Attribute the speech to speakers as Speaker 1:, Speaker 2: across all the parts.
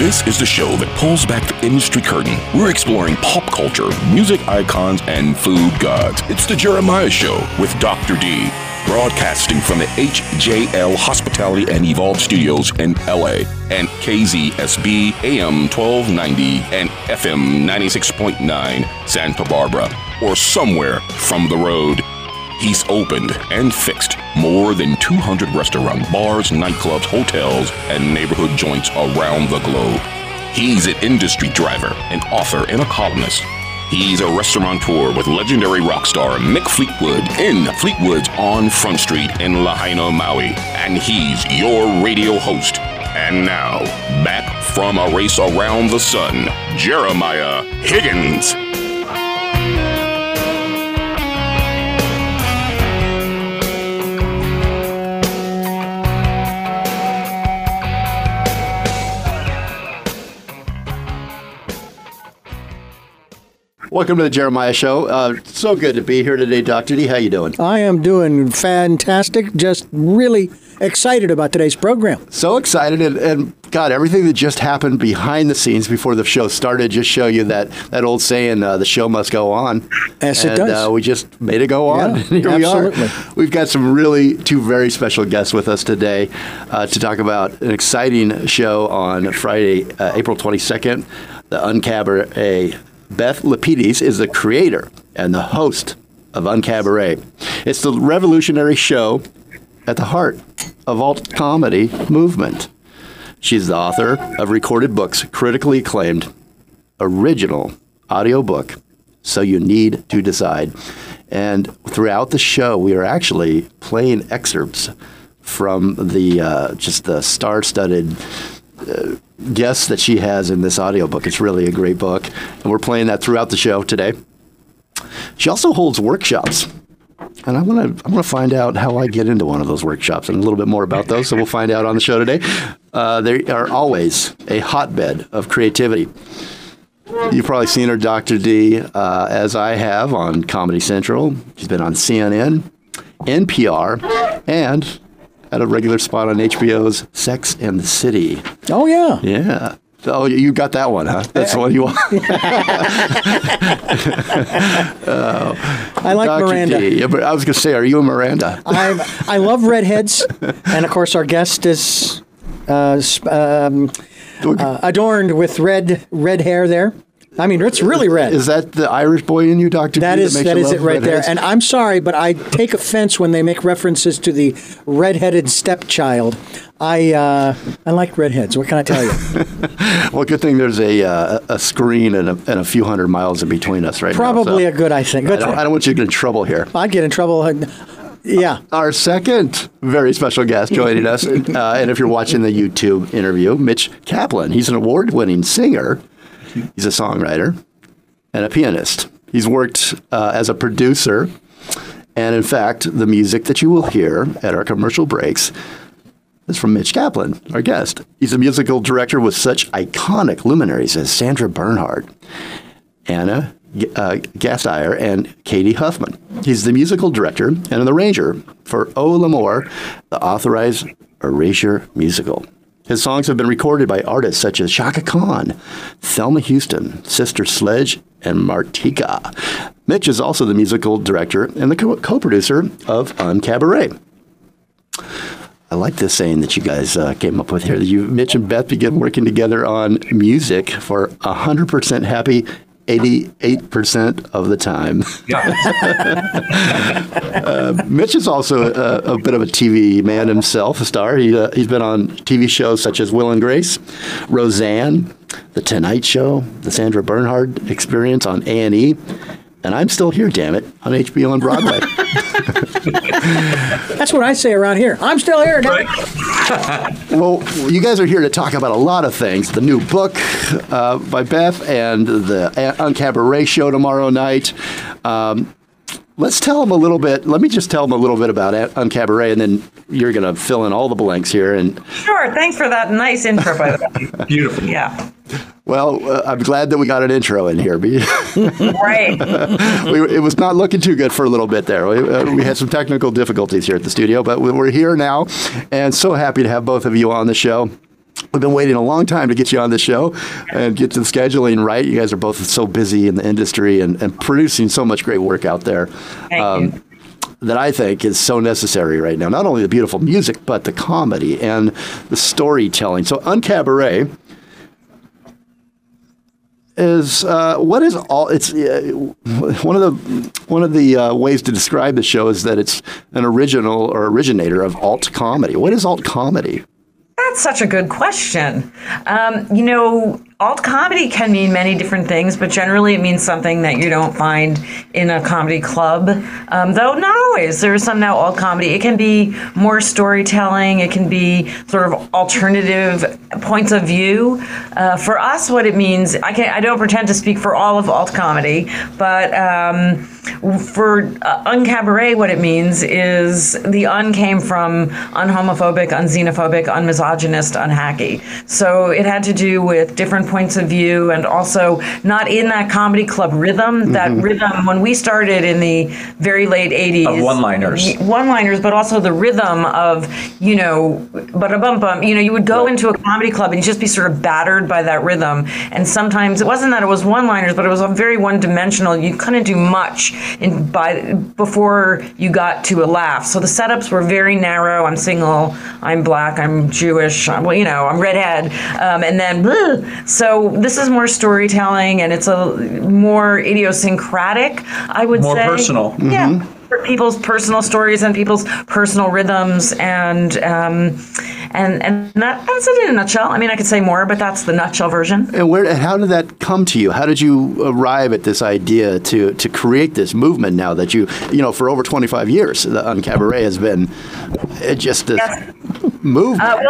Speaker 1: This is the show that pulls back the industry curtain. We're exploring pop culture, music icons, and food gods. It's the Jeremiah Show with Dr. D, broadcasting from the HJL Hospitality and Evolve Studios in LA and KZSB AM 1290 and FM 96.9 Santa Barbara, or somewhere from the road. He's opened and fixed more than 200 restaurants, bars, nightclubs, hotels, and neighborhood joints around the globe. He's an industry driver, an author, and a columnist. He's a restaurateur with legendary rock star Mick Fleetwood in Fleetwood's on Front Street in Lahaina, Maui. And he's your radio host. And now, back from a race around the sun, Jeremiah Higgins.
Speaker 2: Welcome to the Jeremiah Show. So good to be here today, Dr. D. How you doing?
Speaker 3: I am doing fantastic. Just really excited about today's program.
Speaker 2: So excited. And God, everything that just happened behind the scenes before the show started just show you that old saying, the show must go on.
Speaker 3: Yes, it does.
Speaker 2: We just made it go on.
Speaker 3: Yeah,
Speaker 2: Here
Speaker 3: absolutely.
Speaker 2: we are. We've got two very special guests with us today to talk about an exciting show on Friday, April 22nd, the Uncabaret. Beth Lapides is the creator and the host of Uncabaret. It's the revolutionary show at the heart of alt comedy movement. She's the author of recorded books, critically acclaimed, original audiobook, So You Need to Decide. And throughout the show, we are actually playing excerpts from the just the star-studded guests that she has in this audiobook. It's really a great book, and we're playing that throughout the show today. She also holds workshops, and I want to find out how I get into one of those workshops and a little bit more about those, so we'll find out on the show today. They are always a hotbed of creativity. You've probably seen her, Dr. D, as I have, on Comedy Central. She's been on CNN, NPR, and at a regular spot on HBO's Sex and the City.
Speaker 3: Oh, yeah.
Speaker 2: Yeah. Oh, you got that one, huh? That's the one you want.
Speaker 3: I like
Speaker 2: Dr.
Speaker 3: Miranda.
Speaker 2: D. Yeah, but I was going to say, are you a Miranda?
Speaker 3: I love redheads. And, of course, our guest is adorned with red hair there. I mean, it's really red.
Speaker 2: Is that the Irish boy in you, Dr.
Speaker 3: That
Speaker 2: D?
Speaker 3: is it right there. And I'm sorry, but I take offense when they make references to the redheaded stepchild. I like redheads. What can I tell you?
Speaker 2: Well, good thing there's a screen and a few hundred miles in between us right
Speaker 3: Probably
Speaker 2: now.
Speaker 3: a good, I think.
Speaker 2: I don't want you to get in trouble here.
Speaker 3: I'd get in trouble. Yeah.
Speaker 2: Our second very special guest joining us, and if you're watching the YouTube interview, Mitch Kaplan. He's an award-winning singer. He's a songwriter and a pianist. He's worked as a producer, and in fact, the music that you will hear at our commercial breaks is from Mitch Kaplan, our guest. He's a musical director with such iconic luminaries as Sandra Bernhard, Anna Gasteyer, and Katie Huffman. He's the musical director and an arranger for O L'Amour, the authorized erasure musical. His songs have been recorded by artists such as Chaka Khan, Thelma Houston, Sister Sledge, and Martika. Mitch is also the musical director and the co-producer of Uncabaret. I like this saying that you guys came up with here. Mitch and Beth began working together on music for 100% happy 88% of the time. Mitch is also a bit of a TV man himself, a star. He's been on TV shows such as Will and Grace, Roseanne, The Tonight Show, The Sandra Bernhard Experience on A&E, and I'm Still Here, damn it, on HBO and Broadway.
Speaker 3: That's what I say around here. I'm still here, damn it.
Speaker 2: Well, you guys are here to talk about a lot of things. The new book by Beth and the Uncabaret show tomorrow night. Let's tell them a little bit. Let me just tell them a little bit about Uncabaret, and then you're going to fill in all the blanks here. And
Speaker 4: sure. Thanks for that nice intro, by the way. Beautiful. Yeah.
Speaker 2: Well, I'm glad that we got an intro in here.
Speaker 4: Right.
Speaker 2: It was not looking too good for a little bit there. We had some technical difficulties here at the studio, but we're here now, and so happy to have both of you on the show. We've been waiting a long time to get you on the show and get the scheduling right. You guys are both so busy in the industry and producing so much great work out there.
Speaker 4: Thank you.
Speaker 2: That I think is so necessary right now. Not only the beautiful music, but the comedy and the storytelling. So Uncabaret is what is all? It's one of the ways to describe the show is that it's an original or originator of alt comedy. What is alt comedy?
Speaker 4: That's such a good question. Alt comedy can mean many different things, but generally it means something that you don't find in a comedy club. Though not always. There is some now alt comedy. It can be more storytelling. It can be sort of alternative points of view. For us, what it means, I don't pretend to speak for all of alt comedy, but for Uncabaret, what it means is the un came from unhomophobic, unxenophobic, unmisogynist, unhacky. So it had to do with different points of view and also not in that comedy club rhythm. That rhythm, when we started in the very late 80s.
Speaker 5: Of one-liners.
Speaker 4: One-liners, but also the rhythm of, ba-da-bum-bum. You would go into a comedy club and you'd just be sort of battered by that rhythm. And sometimes it wasn't that it was one-liners, but it was very one-dimensional. You couldn't do much before you got to a laugh. So the setups were very narrow. I'm single, I'm black, I'm Jewish, I'm redhead, and then so this is more storytelling, and it's a more idiosyncratic, I would say.
Speaker 5: More personal.
Speaker 4: Yeah, for people's personal stories and people's personal rhythms, and that's it in a nutshell. I mean, I could say more, but that's the nutshell version.
Speaker 2: And how did that come to you? How did you arrive at this idea to create this movement now that for over 25 years, the Uncabaret has been just this movement.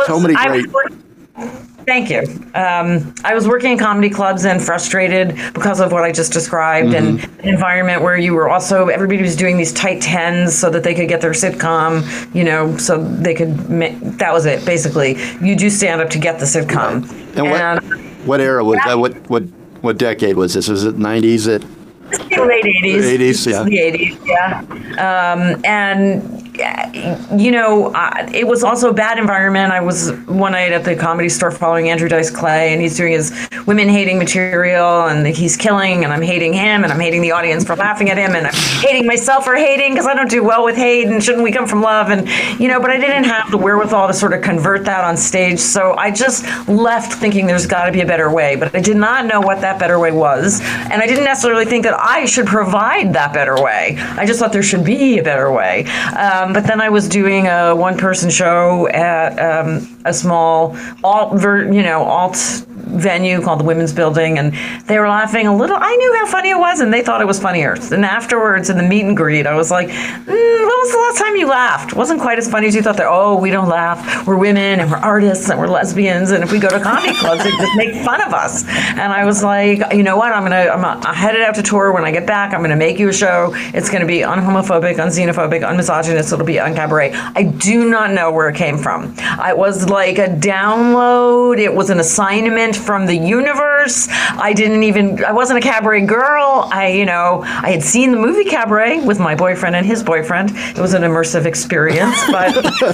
Speaker 4: Thank you. I was working in comedy clubs and frustrated because of what I just described, and an environment where everybody was doing these tight tens so that they could get their sitcom, so they could that was it, basically. You do stand up to get the sitcom.
Speaker 2: Right. And what era was that? What decade was this? Was it 90s?
Speaker 4: The late 80s.
Speaker 2: The 80s, yeah.
Speaker 4: The 80s, yeah. It was also a bad environment. I was one night at the Comedy Store following Andrew Dice Clay, and he's doing his women-hating material, and he's killing, and I'm hating him, and I'm hating the audience for laughing at him, and I'm hating myself for hating because I don't do well with hate, and shouldn't we come from love? And, but I didn't have the wherewithal to sort of convert that on stage, so I just left thinking there's got to be a better way, but I did not know what that better way was, and I didn't necessarily think that I should provide that better way. I just thought there should be a better way. But then I was doing a one-person show at a small alt venue called the Women's Building, and they were laughing a little. I knew how funny it was, and they thought it was funnier. And afterwards, in the meet and greet, I was like, when was the last time you laughed? It wasn't quite as funny as you thought. We don't laugh. We're women, and we're artists, and we're lesbians, and if we go to comedy clubs, they just make fun of us. And I was like, you know what? I'm headed out to tour. When I get back, I'm going to make you a show. It's going to be unhomophobic, unxenophobic, unmisogynist. It'll be Uncabaret. I do not know where it came from. It was like a download. It was an assignment from the universe. I wasn't a cabaret girl. I had seen the movie Cabaret with my boyfriend and his boyfriend. It was an immersive experience, but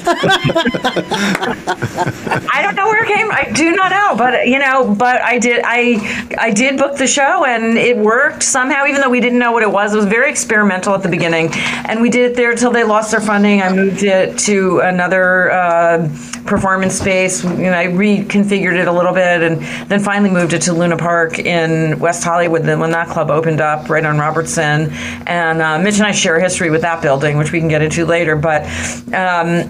Speaker 4: I don't know where it came. I do not know, but I did book the show, and it worked somehow, even though we didn't know what it was. It was very experimental at the beginning, and we did it there until they lost their funding. I moved it to another performance space. I reconfigured it a little bit, and then finally moved it to Luna Park in West Hollywood when that club opened up right on Robertson. And Mitch and I share a history with that building, which we can get into later. But, and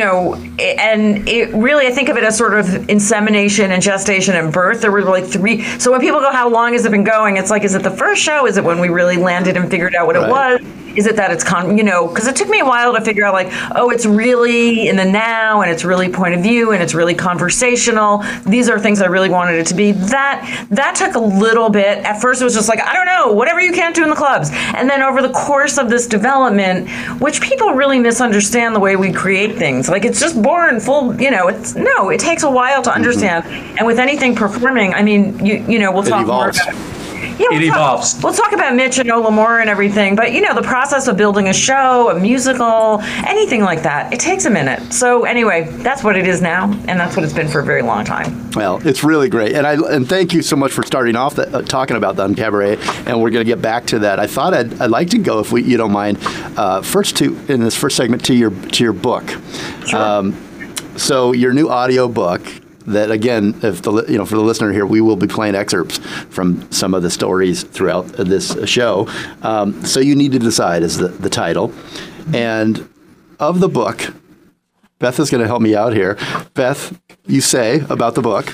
Speaker 4: it really, I think of it as sort of insemination and gestation and birth. There were like three. So when people go, how long has it been going? It's like, is it the first show? Is it when we really landed and figured out what it was? Is it that it's, because it took me a while to figure out it's really in the now, and it's really point of view, and it's really conversational. These are things I really wanted it to be. That took a little bit. At first it was just like, I don't know, whatever you can't do in the clubs. And then over the course of this development, which people really misunderstand the way we create things. It's just born full, it takes a while to understand. And with anything performing, we'll talk more about It
Speaker 5: evolves.
Speaker 4: We'll talk about Mitch and Ola Moore and everything, but the process of building a show, a musical, anything like that, it takes a minute. So anyway, that's what it is now, and that's what it's been for a very long time.
Speaker 2: Well, it's really great, and thank you so much for starting off talking about the Uncabaret, and we're going to get back to that. I thought I'd like to go, if you don't mind, in this first segment to your book.
Speaker 4: Sure.
Speaker 2: So your new audio book. That again, if for the listener here, we will be playing excerpts from some of the stories throughout this show. So you need to decide is the title, and of the book. Beth is going to help me out here. Beth, you say about the book.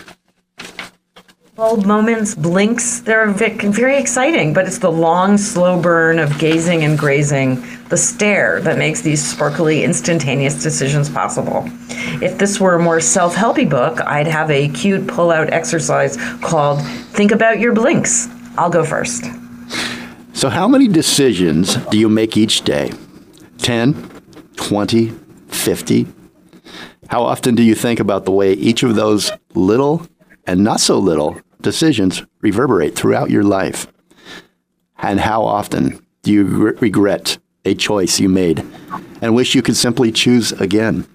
Speaker 4: Bold moments, blinks, they're very exciting, but it's the long, slow burn of gazing and grazing, the stare that makes these sparkly, instantaneous decisions possible. If this were a more self-helpy book, I'd have a cute pull-out exercise called Think About Your Blinks. I'll go first.
Speaker 2: So how many decisions do you make each day? 10, 20, 50? How often do you think about the way each of those little and not so little decisions reverberate throughout your life? And how often do you regret a choice you made and wish you could simply choose again?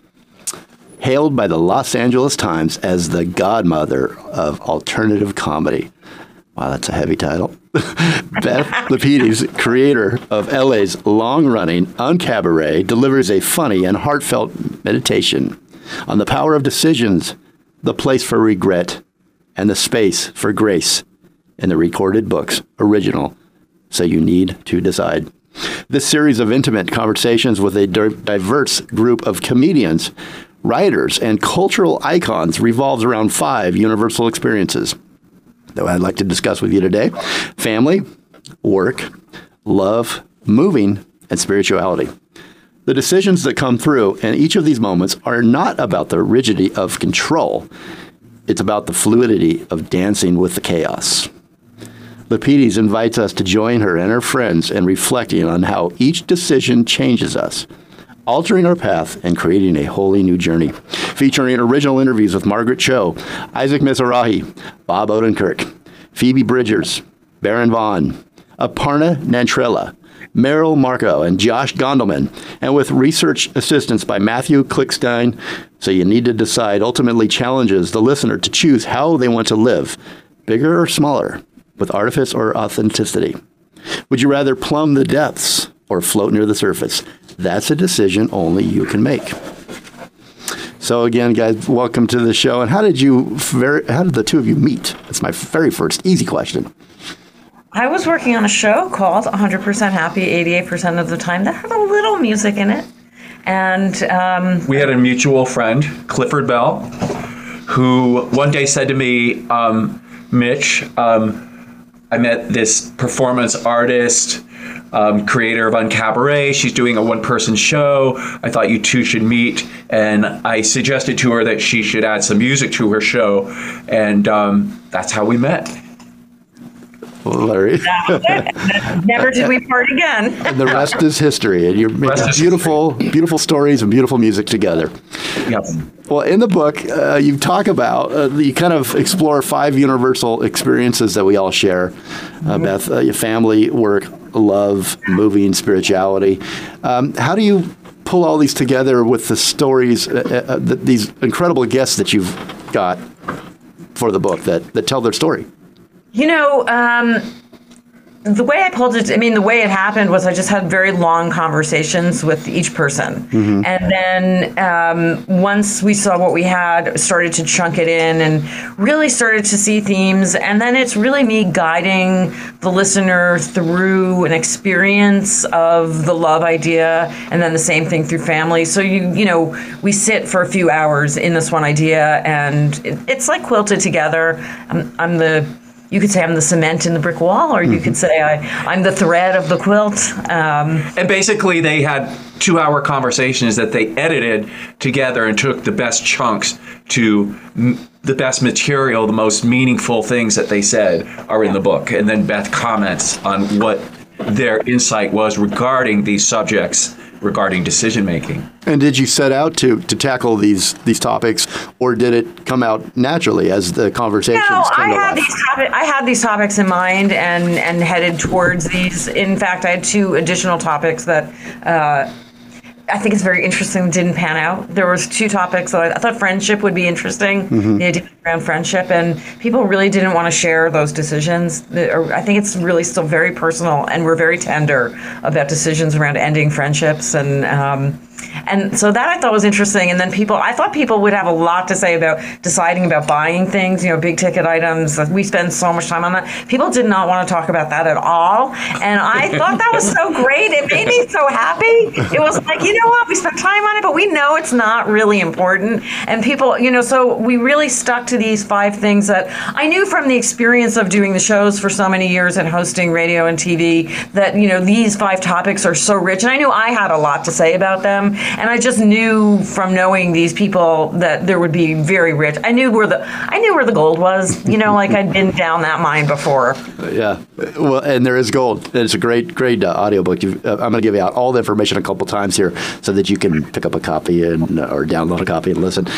Speaker 2: Hailed by the Los Angeles Times as the godmother of alternative comedy. Wow, that's a heavy title. Beth Lapides, creator of LA's long-running Uncabaret, delivers a funny and heartfelt meditation on the power of decisions, the place for regret, and the space for grace in the recorded book's original, So You Need to Decide. This series of intimate conversations with a diverse group of comedians, writers, and cultural icons revolves around 5 universal experiences that I'd like to discuss with you today: family, work, love, moving, and spirituality. The decisions that come through in each of these moments are not about the rigidity of control. It's about the fluidity of dancing with the chaos. Lapides invites us to join her and her friends in reflecting on how each decision changes us, altering our path and creating a wholly new journey. Featuring original interviews with Margaret Cho, Isaac Mizrahi, Bob Odenkirk, Phoebe Bridgers, Baron Vaughn, Aparna Nantrella, Meryl Marco, and Josh Gondelman, and with research assistance by Matthew Klickstein. So You Need to Decide ultimately challenges the listener to choose how they want to live, bigger or smaller, with artifice or authenticity. Would you rather plumb the depths or float near the surface? That's a decision only you can make. So again, guys, welcome to the show. And how did the two of you meet? That's my very first easy question.
Speaker 4: I was working on a show called 100% Happy 88% of the time that had a little music in it. And
Speaker 5: we had a mutual friend, Clifford Bell, who one day said to me, Mitch, I met this performance artist, creator of Uncabaret. She's doing a one-person show. I thought you two should meet. And I suggested to her that she should add some music to her show. And that's how we met.
Speaker 2: Larry.
Speaker 4: Never did we part again.
Speaker 2: And the rest is history. And you're making beautiful stories and beautiful music together.
Speaker 5: Yep.
Speaker 2: Well, in the book, you talk about, you kind of explore 5 universal experiences that we all share. Beth, your family, work, love, moving, spirituality. How do you pull all these together with the stories, these incredible guests that you've got for the book that tell their story?
Speaker 4: The way I pulled it, the way it happened was I just had very long conversations with each person. Mm-hmm. And then once we saw what we had, started to chunk it in and really started to see themes. And then it's really me guiding the listener through an experience of the love idea, and then the same thing through family. So, we sit for a few hours in this one idea, and it's like quilted together. You could say I'm the cement in the brick wall, or you could say I'm the thread of the quilt.
Speaker 5: And basically they had 2-hour conversations that they edited together and took the best chunks to the best material, the most meaningful things that they said are in the book. And then Beth comments on what their insight was regarding these subjects regarding decision making.
Speaker 2: And did you set out to tackle these topics, or did it come out naturally as the conversations came to life?
Speaker 4: I had these topics in mind and headed towards these. In fact, I had 2 additional topics that I think it's very interesting didn't pan out. There was 2 topics that I thought friendship would be interesting, the idea around friendship, and people really didn't want to share those decisions. I think it's really still very personal, and we're very tender about decisions around ending friendships, and so that I thought was interesting. And then I thought people would have a lot to say about deciding about buying things, big ticket items. We spend so much time on that. People did not want to talk about that at all. And I thought that was so great. It made me so happy. It was like, you know what, we spent time on it, but we know it's not really important. And people, so we really stuck to these 5 things that I knew from the experience of doing the shows for so many years and hosting radio and TV that, these 5 topics are so rich. And I knew I had a lot to say about them. And I just knew from knowing these people that there would be very rich. I knew where the gold was. Like I'd been down that mine before.
Speaker 2: Yeah, well, and there is gold. It's a great audiobook. I'm going to give you out all the information a couple times here so that you can pick up a copy or download a copy and listen.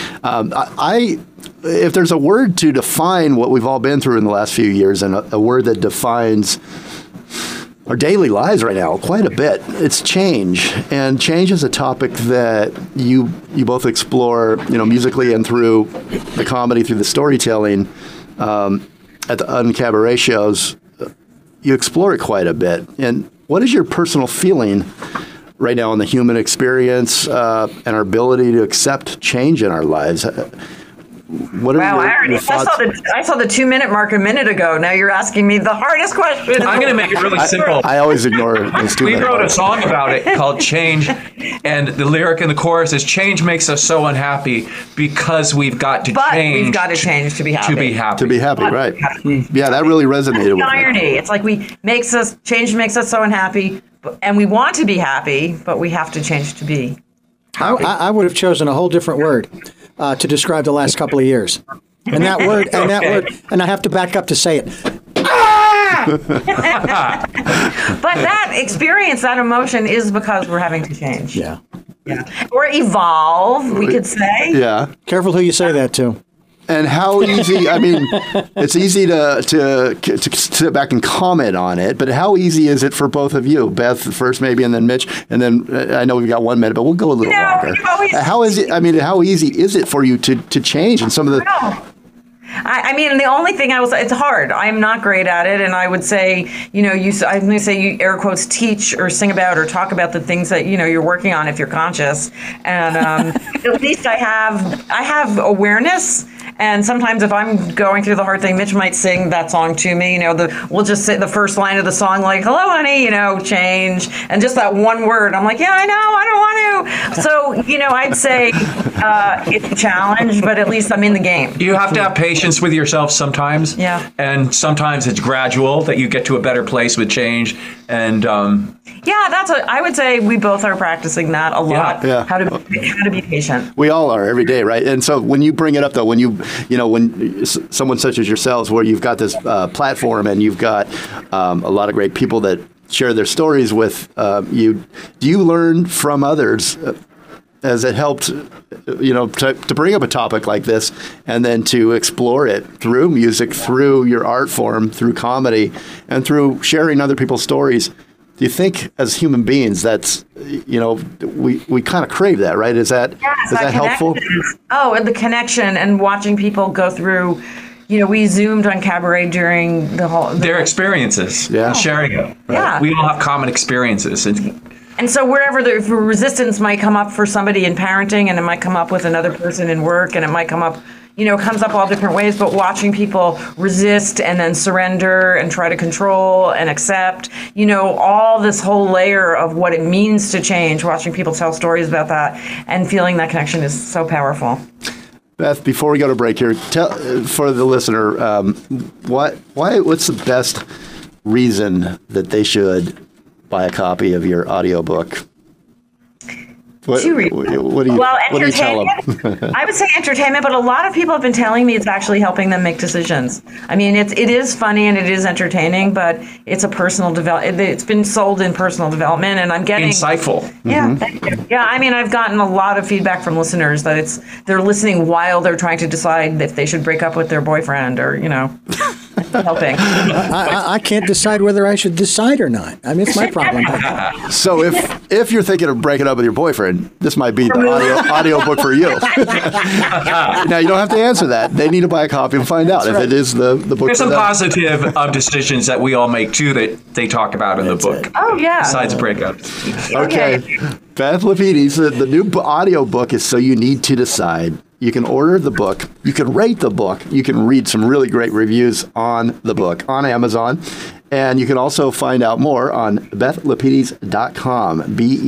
Speaker 2: If there's a word to define what we've all been through in the last few years, and a word that defines our daily lives right now quite a bit, it's change. And change is a topic that you both explore, musically and through the comedy, through the storytelling. At the Uncabaret shows, you explore it quite a bit. And what is your personal feeling right now on the human experience and our ability to accept change in our lives? What are your thoughts?
Speaker 4: I saw the 2-minute mark a minute ago. Now you're asking me the hardest question.
Speaker 5: I'm going to make it really simple.
Speaker 2: I always ignore those 2 minutes.
Speaker 5: We wrote a song about it called Change, and the lyric in the chorus is, change makes us so unhappy because we've got to change.
Speaker 4: We've got to change to be happy.
Speaker 2: To be happy, right. Yeah, that really resonated with me.
Speaker 4: Irony. It's like change makes us so unhappy, and we want to be happy, but we have to change to be happy.
Speaker 3: I would have chosen a whole different word to describe the last couple of years. And that word, and I have to back up to say it.
Speaker 4: But that experience, that emotion is because we're having to change.
Speaker 3: Yeah.
Speaker 4: Or evolve, we could say.
Speaker 2: Yeah.
Speaker 3: Careful who you say that to.
Speaker 2: And how easy, it's easy to sit back and comment on it, but how easy is it for both of you? Beth first maybe, and then Mitch, and then I know we've got 1 minute, but we'll go a little longer. How easy is it for you to change in some of the...
Speaker 4: The only thing it's hard. I'm not great at it, and I would say, I'm going to say you air quotes teach or sing about or talk about the things that you're working on if you're conscious, and at least I have awareness. And sometimes if I'm going through the hard thing, Mitch might sing that song to me. We'll just say the first line of the song, like, hello, honey, change. And just that one word, I'm like, yeah, I know, I don't want to. So, I'd say it's a challenge, but at least I'm in the game.
Speaker 5: You have to have patience with yourself sometimes.
Speaker 4: Yeah.
Speaker 5: And sometimes it's gradual that you get to a better place with change. And
Speaker 4: I would say we both are practicing that a lot.
Speaker 2: Yeah.
Speaker 4: How to be patient.
Speaker 2: We all are every day, right? And so when you bring it up, though, when someone such as yourselves, where you've got this platform and you've got a lot of great people that share their stories with you, do you learn from others? Has it helped, to bring up a topic like this and then to explore it through music, through your art form, through comedy, and through sharing other people's stories? Do you think, as human beings, that's we kind of crave that, right? Is that helpful?
Speaker 4: Oh, and the connection and watching people go through. We Zoomed on Cabaret during
Speaker 5: their experiences, and sharing it. Right?
Speaker 4: Yeah, we
Speaker 5: all have common experiences.
Speaker 4: And so wherever the resistance might come up for somebody in parenting, and it might come up with another person in work, and it might come up, comes up all different ways, but watching people resist and then surrender and try to control and accept, all this whole layer of what it means to change, watching people tell stories about that and feeling that connection is so powerful.
Speaker 2: Beth, before we go to break here, tell for the listener, what's the best reason that they should buy a copy of your audiobook? What do you tell them?
Speaker 4: I would say entertainment, but a lot of people have been telling me it's actually helping them make decisions. I mean, it is funny and it is entertaining, but it's a personal development. It's been sold in personal development, and I'm getting
Speaker 5: insightful.
Speaker 4: Yeah, thank you. Yeah, I mean, I've gotten a lot of feedback from listeners that they're listening while they're trying to decide if they should break up with their boyfriend or helping.
Speaker 3: I can't decide whether I should decide or not. I mean, it's my problem.
Speaker 2: So if you're thinking of breaking up with your boyfriend, this might be the audio book for you. Now, you don't have to answer that. They need to buy a copy and find out if it is the book.
Speaker 5: There's some positive decisions that we all make, too, that they talk about in the book.
Speaker 4: Oh, yeah.
Speaker 5: Besides breakups.
Speaker 2: Okay. Beth Lapides, the new audio book is So You Need to Decide. You can order the book. You can rate the book. You can read some really great reviews on the book on Amazon. And you can also find out more on bethlapides.com,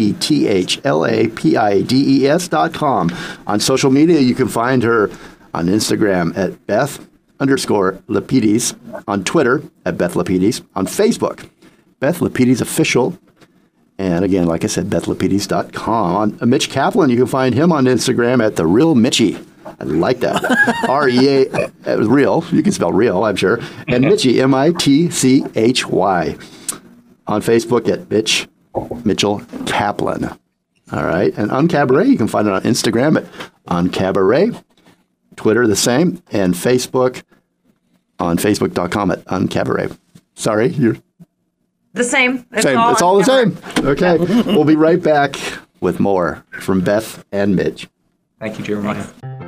Speaker 2: BETHLAPIDES.com. On social media, you can find her on Instagram at Beth_Lapides, on Twitter at Beth Lapides, on Facebook, Beth Lapides Official. And again, like I said, bethlapides.com. On Mitch Kaplan, you can find him on Instagram at The Real Mitchie. I like that. REA, real. You can spell real, I'm sure. And Mitchie, MITCHY. On Facebook at Mitchell Kaplan. All right. And Uncabaret, you can find it on Instagram at Uncabaret. Twitter, the same. And Facebook on Facebook.com at Uncabaret. Sorry, you're...
Speaker 4: The same.
Speaker 2: It's all the same. Okay. We'll be right back with more from Beth and Mitch.
Speaker 5: Thank you, Jeremiah.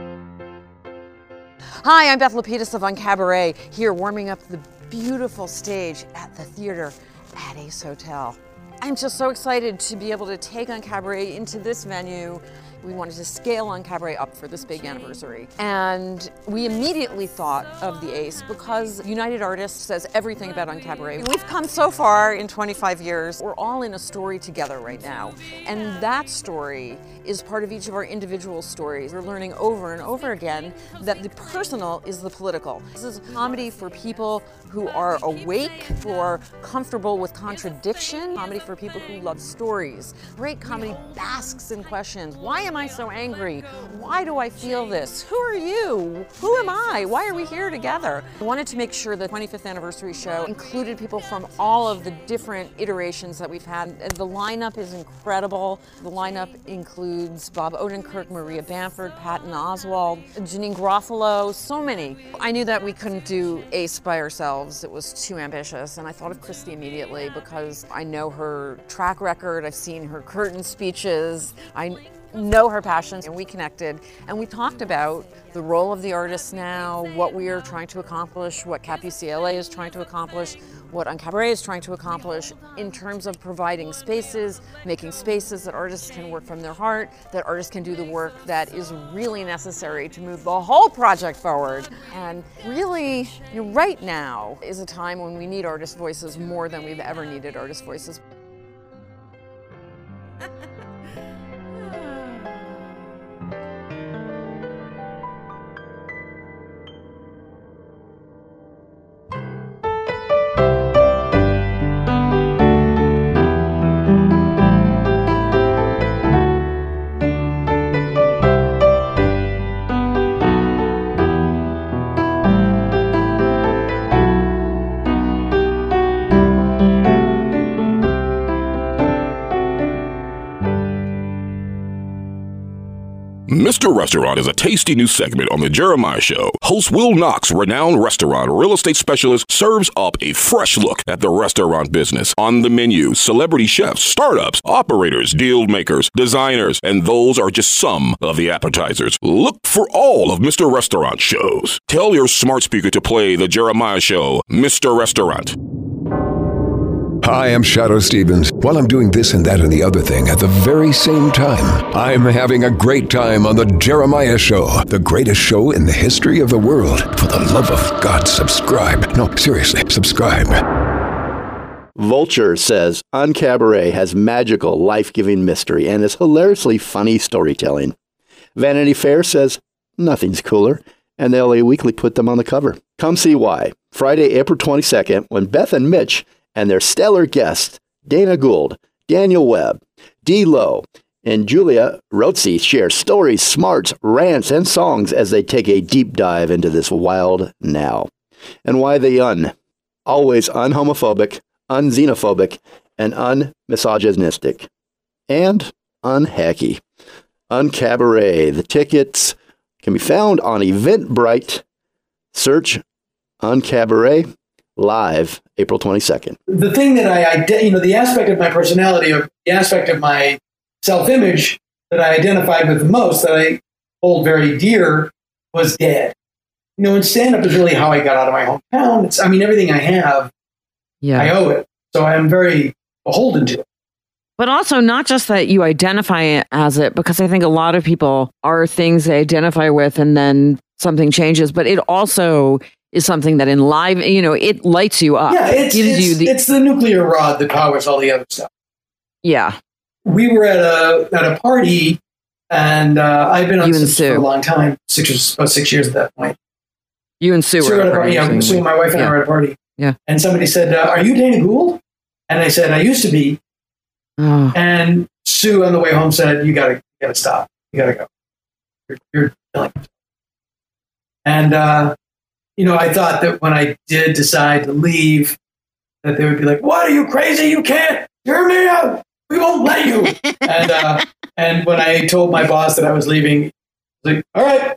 Speaker 6: Hi, I'm Beth Lapides of Uncabaret, here warming up the beautiful stage at the theater at Ace Hotel. I'm just so excited to be able to take Uncabaret into this venue. We wanted to scale Uncabaret up for this big anniversary. And we immediately thought of the Ace because United Artists says everything about Uncabaret. We've come so far in 25 years. We're all in a story together right now. And that story is part of each of our individual stories. We're learning over and over again that the personal is the political. This is a comedy for people who are awake, who are comfortable with contradiction, comedy for people who love stories. Great comedy basks in questions. Why am I so angry? Why do I feel this? Who are you? Who am I? Why are we here together? I wanted to make sure the 25th anniversary show included people from all of the different iterations that we've had. The lineup is incredible. The lineup includes Bob Odenkirk, Maria Bamford, Patton Oswalt, Janine Garofalo, so many. I knew that we couldn't do Ace by ourselves. It was too ambitious, and I thought of Christy immediately because I know her track record, I've seen her curtain speeches, I know her passions, and we connected, and we talked about the role of the artist now, what we are trying to accomplish, what CAP-UCLA is trying to accomplish, what Uncabaret is trying to accomplish in terms of providing spaces, making spaces that artists can work from their heart, that artists can do the work that is really necessary to move the whole project forward. And really, right now is a time when we need artist voices more than we've ever needed artist voices.
Speaker 1: Mr. Restaurant is a tasty new segment on The Jeremiah Show. Host Will Knox, renowned restaurant real estate specialist, serves up a fresh look at the restaurant business. On the menu, celebrity chefs, startups, operators, deal makers, designers, and those are just some of the appetizers. Look for all of Mr. Restaurant shows. Tell your smart speaker to play The Jeremiah Show, Mr. Restaurant.
Speaker 7: Hi, I'm Shadoe Stevens. While I'm doing this and that and the other thing at the very same time, I'm having a great time on The Jeremiah Show, the greatest show in the history of the world. For the love of God, subscribe. No, seriously, subscribe.
Speaker 2: Vulture says Uncabaret has magical, life-giving mystery and is hilariously funny storytelling. Vanity Fair says nothing's cooler, and the LA Weekly put them on the cover. Come see why. Friday, April 22nd, when Beth and Mitch and their stellar guests, Dana Gould, Daniel Webb, D. Lowe, and Julia Rotzi share stories, smarts, rants, and songs as they take a deep dive into this wild now. And why the always unhomophobic, unxenophobic, and unmisogynistic. And unhacky. Uncabaret. The tickets can be found on Eventbrite. Search Uncabaret live April 22nd.
Speaker 8: The thing that the aspect of my personality, or the aspect of my self-image that I identified with the most, that I hold very dear, was dead. And stand-up is really how I got out of my hometown. Everything I have, I owe it. So I'm very beholden to it.
Speaker 4: But also not just that you identify it as it, because I think a lot of people are things they identify with and then something changes, but it also is something that it lights you up.
Speaker 8: Yeah, it's the nuclear rod that powers all the other stuff.
Speaker 4: Yeah.
Speaker 8: We were at a party, and I've been on this for a long time, about 6 years at that point.
Speaker 4: You and Sue were at a party.
Speaker 8: Yeah, Sue, my wife, and I were at a party.
Speaker 4: Yeah.
Speaker 8: And somebody said, "Are you Dana Gould?" And I said, "I used to be." Oh. And Sue, on the way home, said, "You gotta stop. You gotta go. You're killing yourself." And I thought that when I did decide to leave, that they would be like, "What, are you crazy? You can't hear me out. We won't let you." And when I told my boss that I was leaving, I was like, "All right."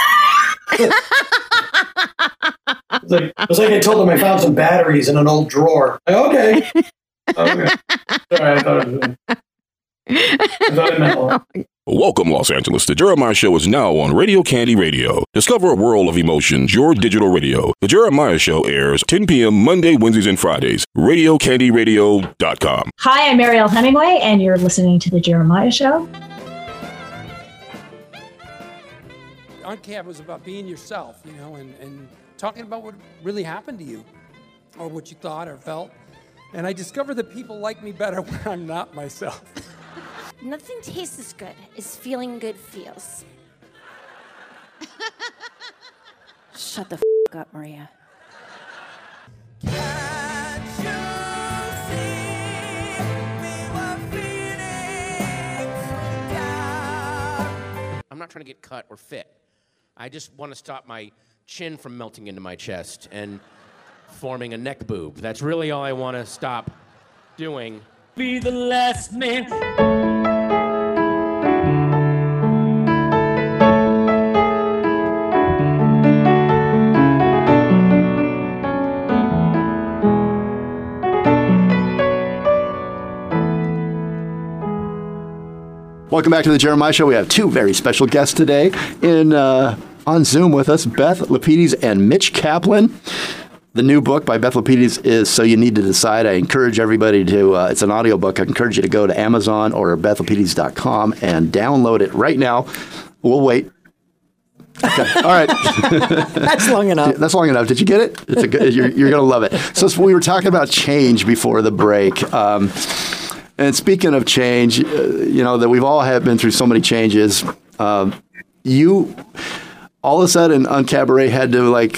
Speaker 8: It was like I told them I found some batteries in an old drawer. Okay. Sorry, I thought it meant a lot.
Speaker 1: Welcome, Los Angeles. The Jeremiah Show is now on Radio Candy Radio. Discover a world of emotions, your digital radio. The Jeremiah Show airs 10 p.m. Monday, Wednesdays, and Fridays. RadioCandyRadio.com.
Speaker 9: Hi, I'm Mariel Hemingway, and you're listening to The Jeremiah Show.
Speaker 10: Uncab was about being yourself, and talking about what really happened to you, or what you thought or felt. And I discovered that people like me better when I'm not myself.
Speaker 11: Nothing tastes as good as feeling good feels. Shut the f*** up, Maria.
Speaker 12: I'm not trying to get cut or fit. I just want to stop my chin from melting into my chest and forming a neck boob. That's really all I want to stop doing. Be the last man.
Speaker 2: Welcome back to the Jeremiah Show. We have two very special guests today on Zoom with us, Beth Lapides and Mitch Kaplan. The new book by Beth Lapides is So You Need to Decide. I encourage everybody to, it's an audiobook. I encourage you to go to Amazon or bethlapides.com and download it right now. We'll wait. Okay. All right.
Speaker 3: That's long enough.
Speaker 2: That's long enough. Did you get it? It's a good, you're going to love it. So we were talking about change before the break. And speaking of change, that we've all been through so many changes. You, all of a sudden, Uncabaret had to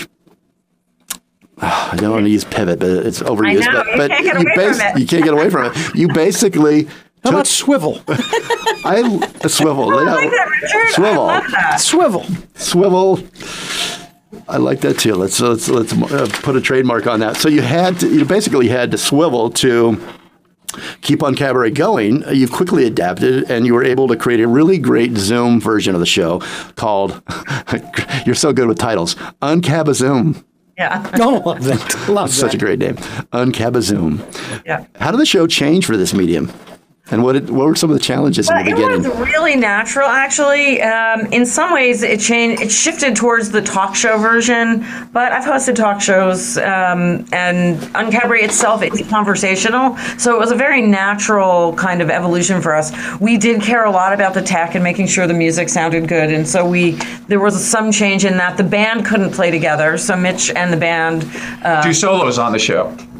Speaker 2: I don't want to use pivot, but it's overused.
Speaker 4: I know,
Speaker 2: but
Speaker 4: you can't get away from it.
Speaker 2: You can't get away from it. You basically
Speaker 3: How about swivel?
Speaker 2: Swivel.
Speaker 4: I like that, Richard.
Speaker 2: Swivel.
Speaker 4: I love that.
Speaker 2: Swivel. I like that too. Let's put a trademark on that. So you basically had to swivel to keep Uncabaret going. You quickly adapted, and you were able to create a really great Zoom version of the show called, you're so good with titles, Uncabazoom.
Speaker 4: Yeah.
Speaker 3: Oh, love that. Love
Speaker 2: Such a great name. Uncabazoom.
Speaker 4: Yeah.
Speaker 2: How did the show change for this medium? And what were some of the challenges in the beginning?
Speaker 4: It was really natural, actually. In some ways, it changed. It shifted towards the talk show version. But I've hosted talk shows, and Uncabaret itself is conversational. So it was a very natural kind of evolution for us. We did care a lot about the tech and making sure the music sounded good, and so there was some change in that. The band couldn't play together, so Mitch and the band
Speaker 5: do solos on the show.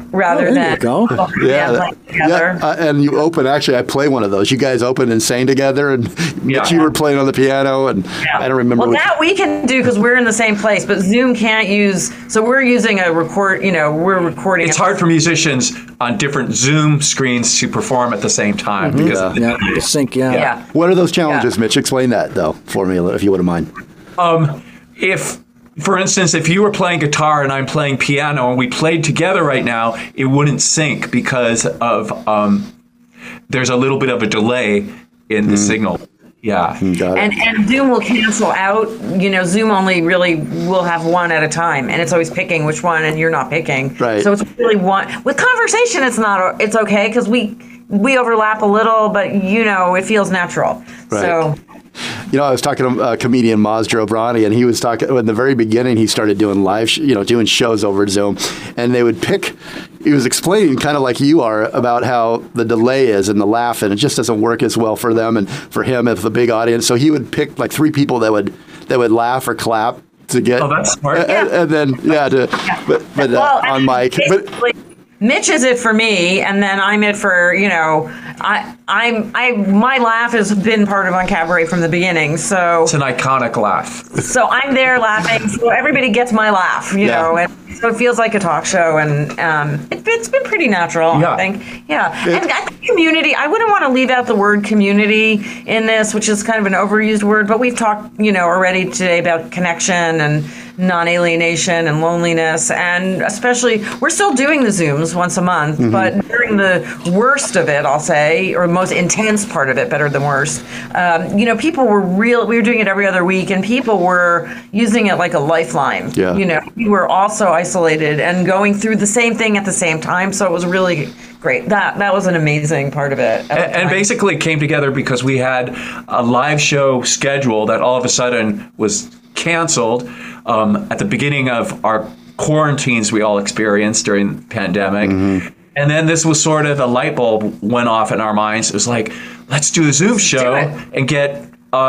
Speaker 4: rather
Speaker 3: there you
Speaker 4: than
Speaker 3: go.
Speaker 4: playing together.
Speaker 2: And you open. Actually, I play one of those. You guys opened and sang together, and you were playing on the piano, and I don't remember.
Speaker 4: Well, that we can do because we're in the same place, but Zoom can't use. So we're using a record. We're recording.
Speaker 5: It's hard for musicians on different Zoom screens to perform at the same time because of the
Speaker 3: sync.
Speaker 2: What are those challenges, Mitch? Explain that though for me, if you wouldn't mind.
Speaker 5: If, for instance, if you were playing guitar and I'm playing piano and we played together right now, it wouldn't sync because of there's a little bit of a delay in the signal. Yeah.
Speaker 4: And Zoom will cancel out. Zoom only really will have one at a time, and it's always picking which one, and you're not picking.
Speaker 2: Right.
Speaker 4: So it's really one. With conversation, it's okay because we overlap a little, but it feels natural.
Speaker 2: Right.
Speaker 4: So.
Speaker 2: I was talking to comedian Maz Jobrani, and he was talking in the very beginning. He started doing doing shows over Zoom, and they would pick. He was explaining kind of like you are about how the delay is and the laugh, and it just doesn't work as well for them and for him as the big audience. So he would pick like 3 people that would laugh or clap to get.
Speaker 5: Oh, that's smart.
Speaker 2: And then but on mic.
Speaker 4: Mitch is it for me, and then I'm it for my laugh has been part of On Cabaret from the beginning. So
Speaker 5: it's an iconic laugh.
Speaker 4: So I'm there laughing, so everybody gets my laugh, know, and so it feels like a talk show, and it's been pretty natural. I think, and I think community. I wouldn't want to leave out the word community in this, which is kind of an overused word, but we've talked, already today about connection and non-alienation and loneliness, and especially we're still doing the Zooms once a month, but during the worst of it, I'll say, or most intense part of it, better than worst, people were we were doing it every other week, and people were using it like a lifeline. We were also isolated and going through the same thing at the same time, so it was really great. That was an amazing part of it.
Speaker 5: And basically it came together because we had a live show schedule that all of a sudden was canceled at the beginning of our quarantines we all experienced during the pandemic. And then this was sort of a light bulb went off in our minds. It was like, let's do a Zoom show and get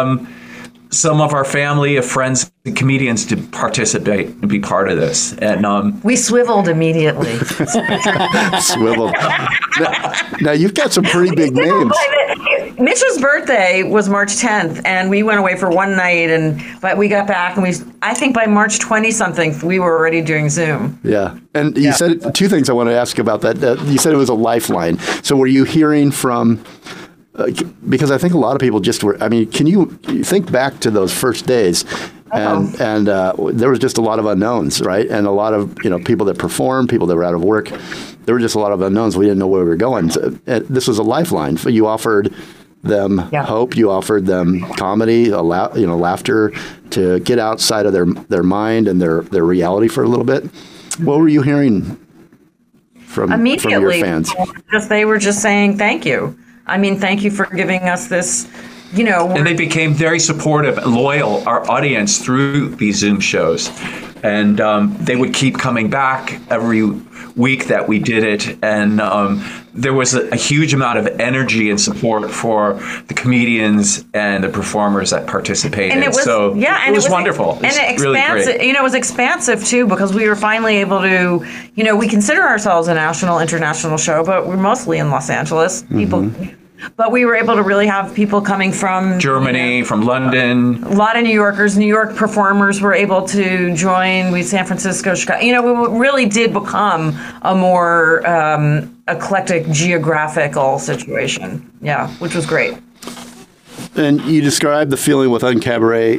Speaker 5: some of our family, of friends, and comedians to participate and be part of this. And
Speaker 4: we swiveled immediately.
Speaker 2: Swiveled. Now you've got some pretty big names.
Speaker 4: Mitch's birthday was March 10th, and we went away for one night, but we got back, and I think by March 20-something, we were already doing Zoom.
Speaker 2: Yeah. And you said 2 things I want to ask about that. You said it was a lifeline. So were you hearing from... because I think a lot of people just were. I mean, can you think back to those first days, and there was just a lot of unknowns, right? And a lot of people that performed, people that were out of work. There were just a lot of unknowns. We didn't know where we were going. So, this was a lifeline. You offered them hope. You offered them comedy, laughter, to get outside of their mind and their reality for a little bit. What were you hearing from your fans?
Speaker 4: They were just saying thank you. I mean, thank you for giving us this,
Speaker 5: And they became very supportive and loyal, our audience, through these Zoom shows. And they would keep coming back every week that we did it. And there was a huge amount of energy and support for the comedians and the performers that participated.
Speaker 4: And it was
Speaker 5: wonderful.
Speaker 4: And it was expansive, too, because we were finally able to, we consider ourselves a national, international show, but we're mostly in Los Angeles. But we were able to really have people coming from
Speaker 5: Germany, from London.
Speaker 4: A lot of New Yorkers, New York performers were able to join. San Francisco, Chicago. We really did become a more eclectic geographical situation. Yeah, which was great.
Speaker 2: And you described the feeling with On Cabaret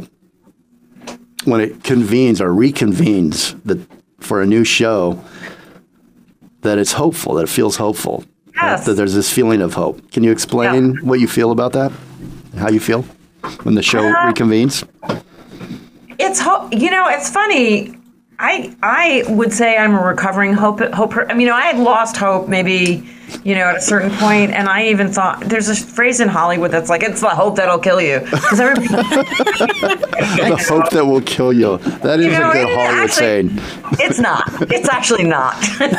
Speaker 2: when it convenes or reconvenes for a new show, that it's hopeful, that it feels hopeful.
Speaker 4: Yes.
Speaker 2: That there's this feeling of hope. Can you explain what you feel about that? How you feel when the show reconvenes?
Speaker 4: It's hope. It's funny. I would say I'm a recovering hope. I mean, I had lost hope maybe, at a certain point, and I even thought there's a phrase in Hollywood that's like, it's the hope that'll kill you. Because
Speaker 2: the hope that will kill you. That is a good Hollywood saying.
Speaker 4: It's not. It's actually not.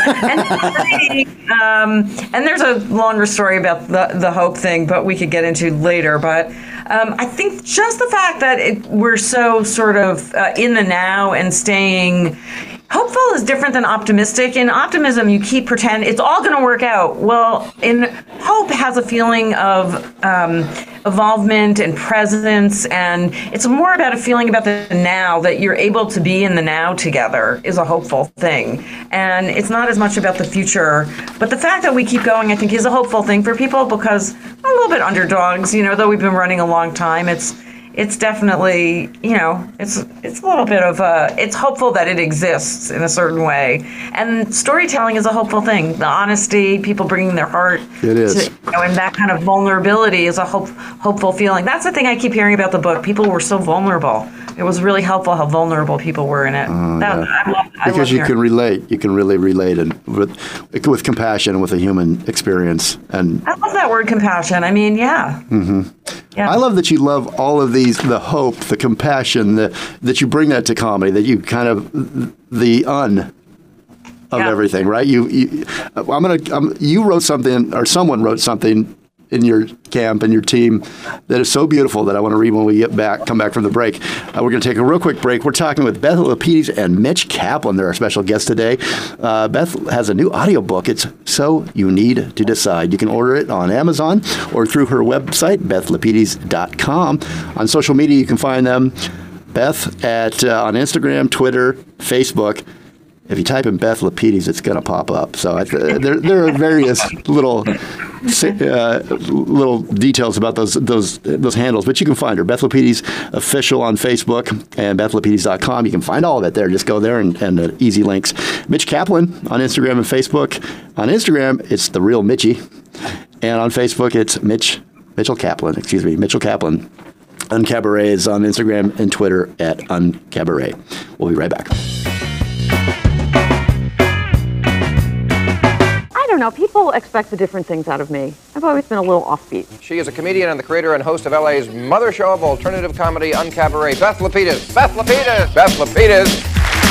Speaker 4: And there's a longer story about the hope thing, but we could get into later. But I think just the fact that we're so sort of in the now and staying hopeful is different than optimistic. In optimism, you keep pretend it's all going to work out. Well, in hope has a feeling of involvement and presence, and it's more about a feeling about the now, that you're able to be in the now together is a hopeful thing. And it's not as much about the future, but the fact that we keep going, I think, is a hopeful thing for people, because we're a little bit underdogs, you know, though we've been running a long time. It's definitely, you know, it's a little bit of it's hopeful that it exists in a certain way. And storytelling is a hopeful thing. The honesty, people bringing their heart.
Speaker 2: It is.
Speaker 4: To, you know, and that kind of vulnerability is a hopeful feeling. That's the thing I keep hearing about the book. People were so vulnerable. It was really helpful how vulnerable people were in it.
Speaker 2: Because you can relate. You can really relate, and with compassion, with a human experience. And
Speaker 4: I love that word, compassion. I mean, yeah.
Speaker 2: Mm-hmm. Yeah. I love that you love all of these, the hope, the compassion, that you bring that to comedy, that you kind of, the of everything, right? You wrote something, or someone wrote something in your camp and your team that is so beautiful that I want to read when we come back from the break. We're going to take a real quick break. We're talking with Beth Lapides and Mitch Kaplan. They're our special guests today. Beth has a new audiobook. It's So You Need to Decide. You can order it on Amazon or through her website, bethlapides.com. On social media, you can find them, Beth, on Instagram, Twitter, Facebook. If you type in Beth Lapides, it's going to pop up. So there are various little details about those handles, but you can find her, Beth Lapides Official on Facebook and bethlapides.com. You can find all of it there. Just go there and easy links. Mitch Kaplan on Instagram and Facebook. On Instagram, it's The Real Mitchie. And on Facebook, it's Mitchell Kaplan. Uncabaret is on Instagram and Twitter at Uncabaret. We'll be right back.
Speaker 6: I don't know. People expect the different things out of me. I've always been a little offbeat.
Speaker 13: She is a comedian and the creator and host of LA's mother show of alternative comedy, Uncabaret. Beth Lapides. Beth Lapides. Beth Lapides.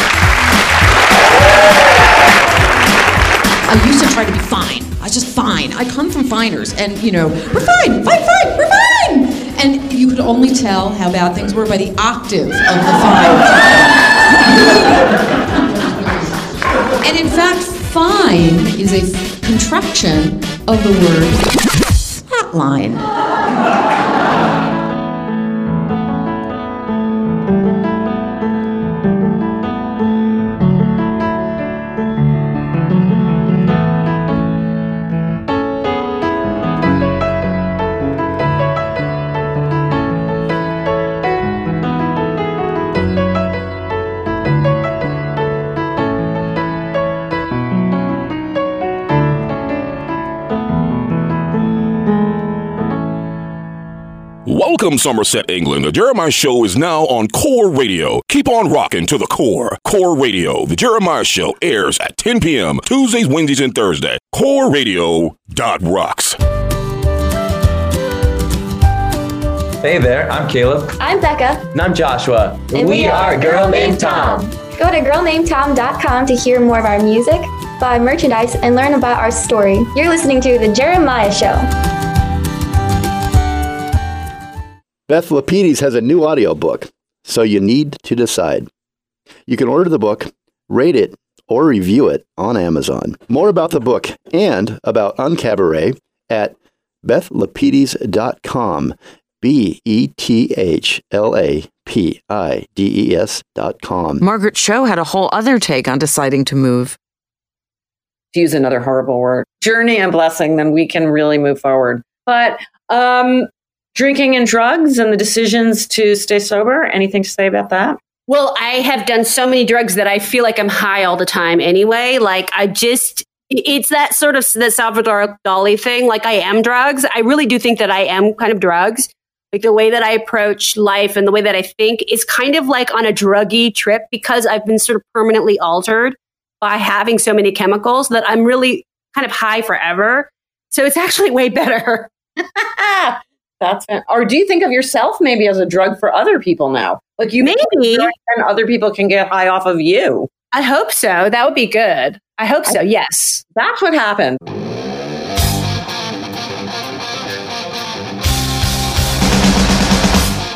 Speaker 14: I used to try to be fine. I was just fine. I come from finers, and we're fine, we're fine. And you could only tell how bad things were by the octave of the fine. And in fact, fine is a contraction of the word flatline.
Speaker 1: Welcome, Somerset, England. The Jeremiah Show is now on Core Radio. Keep on rocking to the core. Core Radio. The Jeremiah Show airs at 10 p.m. Tuesdays, Wednesdays, and Thursdays. CoreRadio.rocks.
Speaker 15: Hey there, I'm Caleb.
Speaker 16: I'm Becca.
Speaker 15: And I'm Joshua.
Speaker 16: And we are Girl Named Tom. Go to girlnamedtom.com to hear more of our music, buy merchandise, and learn about our story. You're listening to The Jeremiah Show.
Speaker 2: Beth Lapides has a new audiobook, So You Need to Decide. You can order the book, rate it, or review it on Amazon. More about the book and about Uncabaret at bethlapides.com. BETHLAPIDES.com.
Speaker 6: Margaret Cho had a whole other take on deciding to move.
Speaker 17: To use another horrible word, journey and blessing, then we can really move forward. But drinking and drugs and the decisions to stay sober, anything to say about that?
Speaker 18: Well, I have done so many drugs that I feel like I'm high all the time anyway. Like it's that sort of the Salvador Dali thing. Like I am drugs. I really do think that I am kind of drugs. Like the way that I approach life and the way that I think is kind of like on a druggy trip because I've been sort of permanently altered by having so many chemicals that I'm really kind of high forever. So it's actually way better.
Speaker 17: Or do you think of yourself maybe as a drug for other people now? Like you maybe, and other people can get high off of you.
Speaker 18: I hope so. That would be good. I hope so. Yes.
Speaker 17: That's what happened.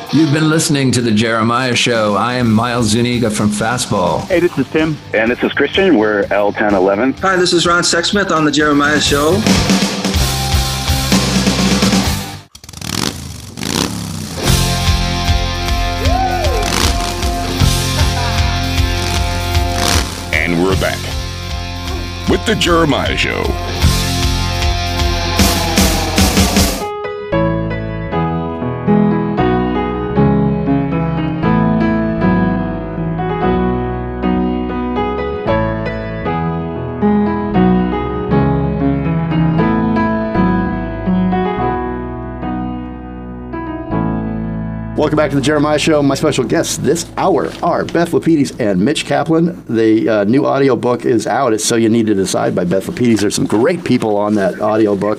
Speaker 15: You've been listening to The Jeremiah Show. I am Miles Zuniga from Fastball.
Speaker 19: Hey, this is Tim. And this is Christian. We're L1011.
Speaker 20: Hi, this is Ron Sexsmith on The Jeremiah Show.
Speaker 1: And we're back with The Jeremiah Show.
Speaker 2: Welcome back to the Jeremiah Show. My special guests this hour are Beth Lapides and Mitch Kaplan. The new audiobook is out. It's So You Need to Decide by Beth Lapides. There's some great people on that audiobook.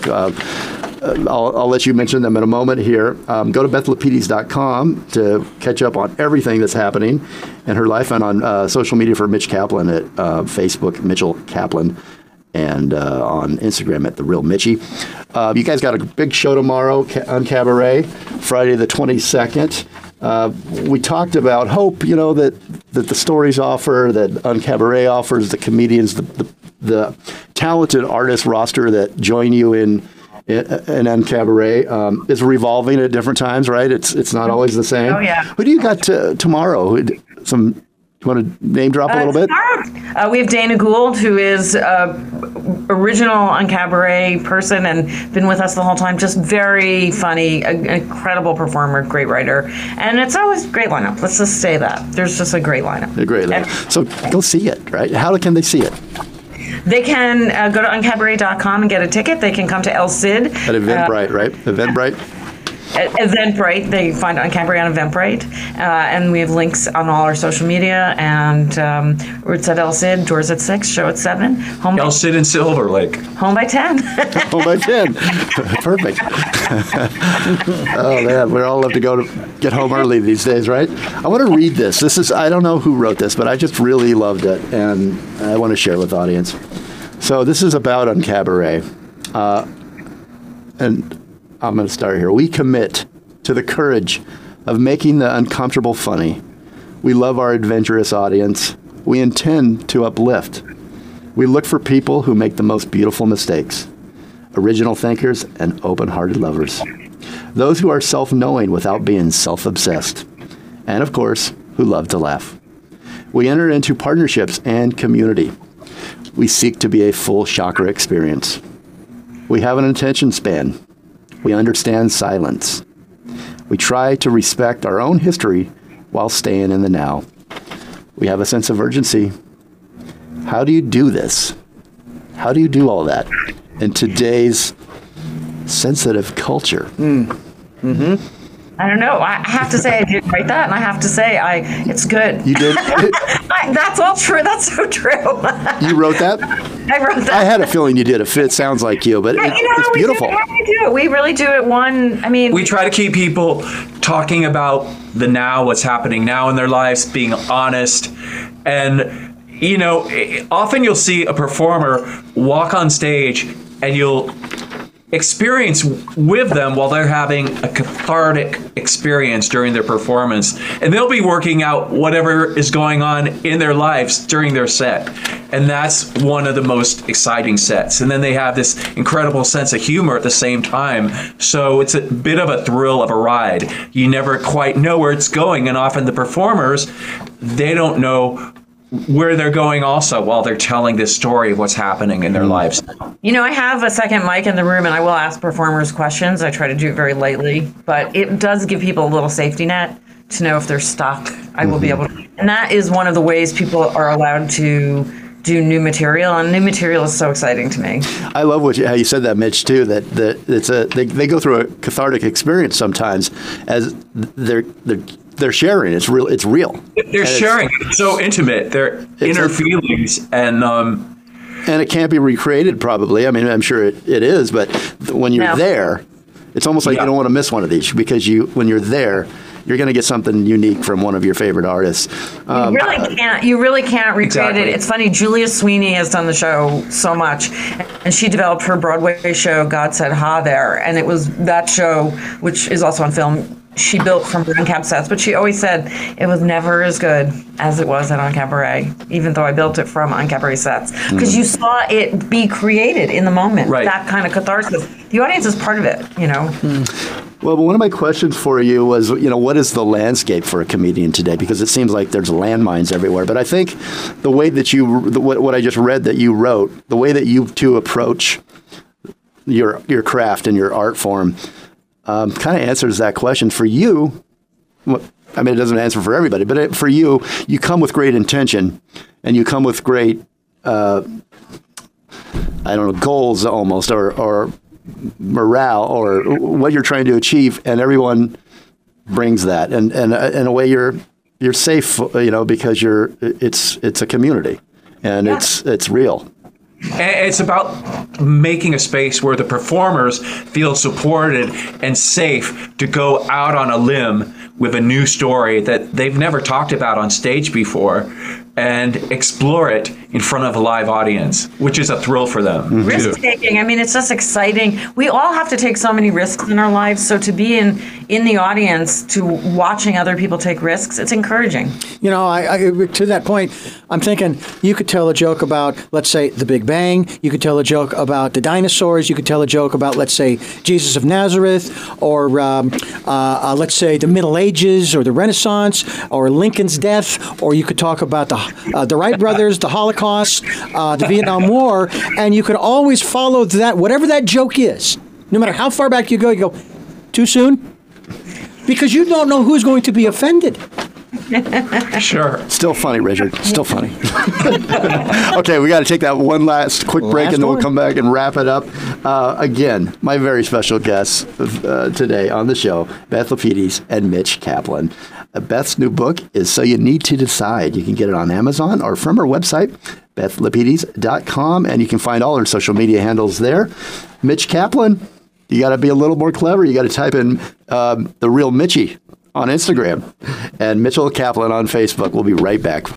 Speaker 2: I'll let you mention them in a moment here. Go to bethlapides.com to catch up on everything that's happening in her life, and on social media for Mitch Kaplan at Facebook, Mitchell Kaplan, and on Instagram at The Real Mitchie. You guys got a big show tomorrow on Cabaret, Friday the 22nd. We talked about hope, that the stories offer, that on Cabaret offers, the comedians, the talented artist roster that join you in Cabaret is revolving at different times, right? It's not always the same.
Speaker 4: Oh, yeah.
Speaker 2: Who do you got tomorrow? You want to name drop a little bit?
Speaker 4: We have Dana Gould, who is original on Cabaret person and been with us the whole time. Just very funny, an incredible performer, great writer. And it's always a great lineup. Let's just say that. There's just a great lineup.
Speaker 2: A great lineup. So go see it, right? How can they see it?
Speaker 4: They can go to uncabaret.com and get a ticket. They can come to El Cid. At
Speaker 2: Eventbrite, right? Eventbrite?
Speaker 4: Eventbrite. They find it on Cabaret on Eventbrite. And we have links on all our social media. And it's at El Cid, doors at 6, show at 7.
Speaker 5: El Cid in Silver Lake.
Speaker 4: Home by 10.
Speaker 2: Home by 10. Perfect. Oh, man. We all love to go to get home early these days, right? I want to read this. I don't know who wrote this, but I just really loved it. And I want to share it with the audience. So this is about on Cabaret. And I'm going to start here. We commit to the courage of making the uncomfortable funny. We love our adventurous audience. We intend to uplift. We look for people who make the most beautiful mistakes, original thinkers, and open-hearted lovers. Those who are self-knowing without being self-obsessed. And, of course, who love to laugh. We enter into partnerships and community. We seek to be a full chakra experience. We have an attention span. We understand silence. We try to respect our own history while staying in the now. We have a sense of urgency. How do you do this? How do you do all that in today's sensitive culture?
Speaker 4: I don't know. I have to say I did write that, and I have to say it's good.
Speaker 2: You did?
Speaker 4: That's all true. That's so true.
Speaker 2: You wrote that?
Speaker 4: I wrote that.
Speaker 2: I had a feeling you did. It sounds like you, but it's beautiful.
Speaker 4: We really do it.
Speaker 5: We try to keep people talking about the now, what's happening now in their lives, being honest. And, often you'll see a performer walk on stage and you'll experience with them while they're having a cathartic experience during their performance. And they'll be working out whatever is going on in their lives during their set. And that's one of the most exciting sets. And then they have this incredible sense of humor at the same time. So it's a bit of a thrill of a ride. You never quite know where it's going. And often the performers, they don't know where they're going also while they're telling this story of what's happening in their lives.
Speaker 4: I have a second mic in the room, and I will ask performers questions. I try to do it very lightly, but it does give people a little safety net to know if they're stuck. I will be able to. And that is one of the ways people are allowed to do new material, and new material is so exciting to me.
Speaker 2: I love how you said that, Mitch, too, that it's they go through a cathartic experience sometimes as they're sharing. It's real. It's real.
Speaker 5: They're sharing. It's so intimate. Their inner feelings, and
Speaker 2: it can't be recreated. Probably. I mean, I'm sure it is. But when you're there, it's almost like you don't want to miss one of these because when you're there, you're going to get something unique from one of your favorite artists.
Speaker 4: You really can't recreate it. It's funny. Julia Sweeney has done the show so much, and she developed her Broadway show, God Said Ha there, and it was that show, which is also on film. she built from Uncab sets, but she always said it was never as good as it was at Uncabaret, even though I built it from Uncabaret sets. Because you saw it be created in the moment, that kind of catharsis. The audience is part of it,
Speaker 2: Well, one of my questions for you was, what is the landscape for a comedian today? Because it seems like there's landmines everywhere. But I think the way that what I just read that you wrote, the way that you two approach your craft and your art form kind of answers that question. For you, I mean, it doesn't answer for everybody, but for you, you come with great intention and you come with great, goals almost, or morale, or what you're trying to achieve, and everyone brings that. And in a way, you're safe, because it's a community, and it's real.
Speaker 5: It's about making a space where the performers feel supported and safe to go out on a limb with a new story that they've never talked about on stage before and explore it in front of a live audience, which is a thrill for them.
Speaker 4: Risk taking. I mean, it's just exciting. We all have to take so many risks in our lives. So to be in the audience, to watching other people take risks, it's encouraging.
Speaker 3: I to that point, I'm thinking you could tell a joke about, let's say, the Big Bang. You could tell a joke about the dinosaurs. You could tell a joke about, let's say, Jesus of Nazareth, or let's say the Middle Ages, or the Renaissance, or Lincoln's death, or you could talk about the Wright brothers, the Holocaust, the Vietnam War, and you could always follow that, whatever that joke is. No matter how far back you go, too soon? Because you don't know who's going to be offended.
Speaker 5: Sure.
Speaker 2: Still funny, Richard. Still funny. Okay, we got to take that one last quick break, and then we'll come back and wrap it up. Again, my very special guests today on the show, Beth Lapidus and Mitch Kaplan. Beth's new book is So You Need to Decide. You can get it on Amazon or from her website, bethlapidus.com, and you can find all her social media handles there. Mitch Kaplan, you got to be a little more clever. You got to type in The Real Mitchie on Instagram, and Mitchell Kaplan on Facebook. We'll be right back.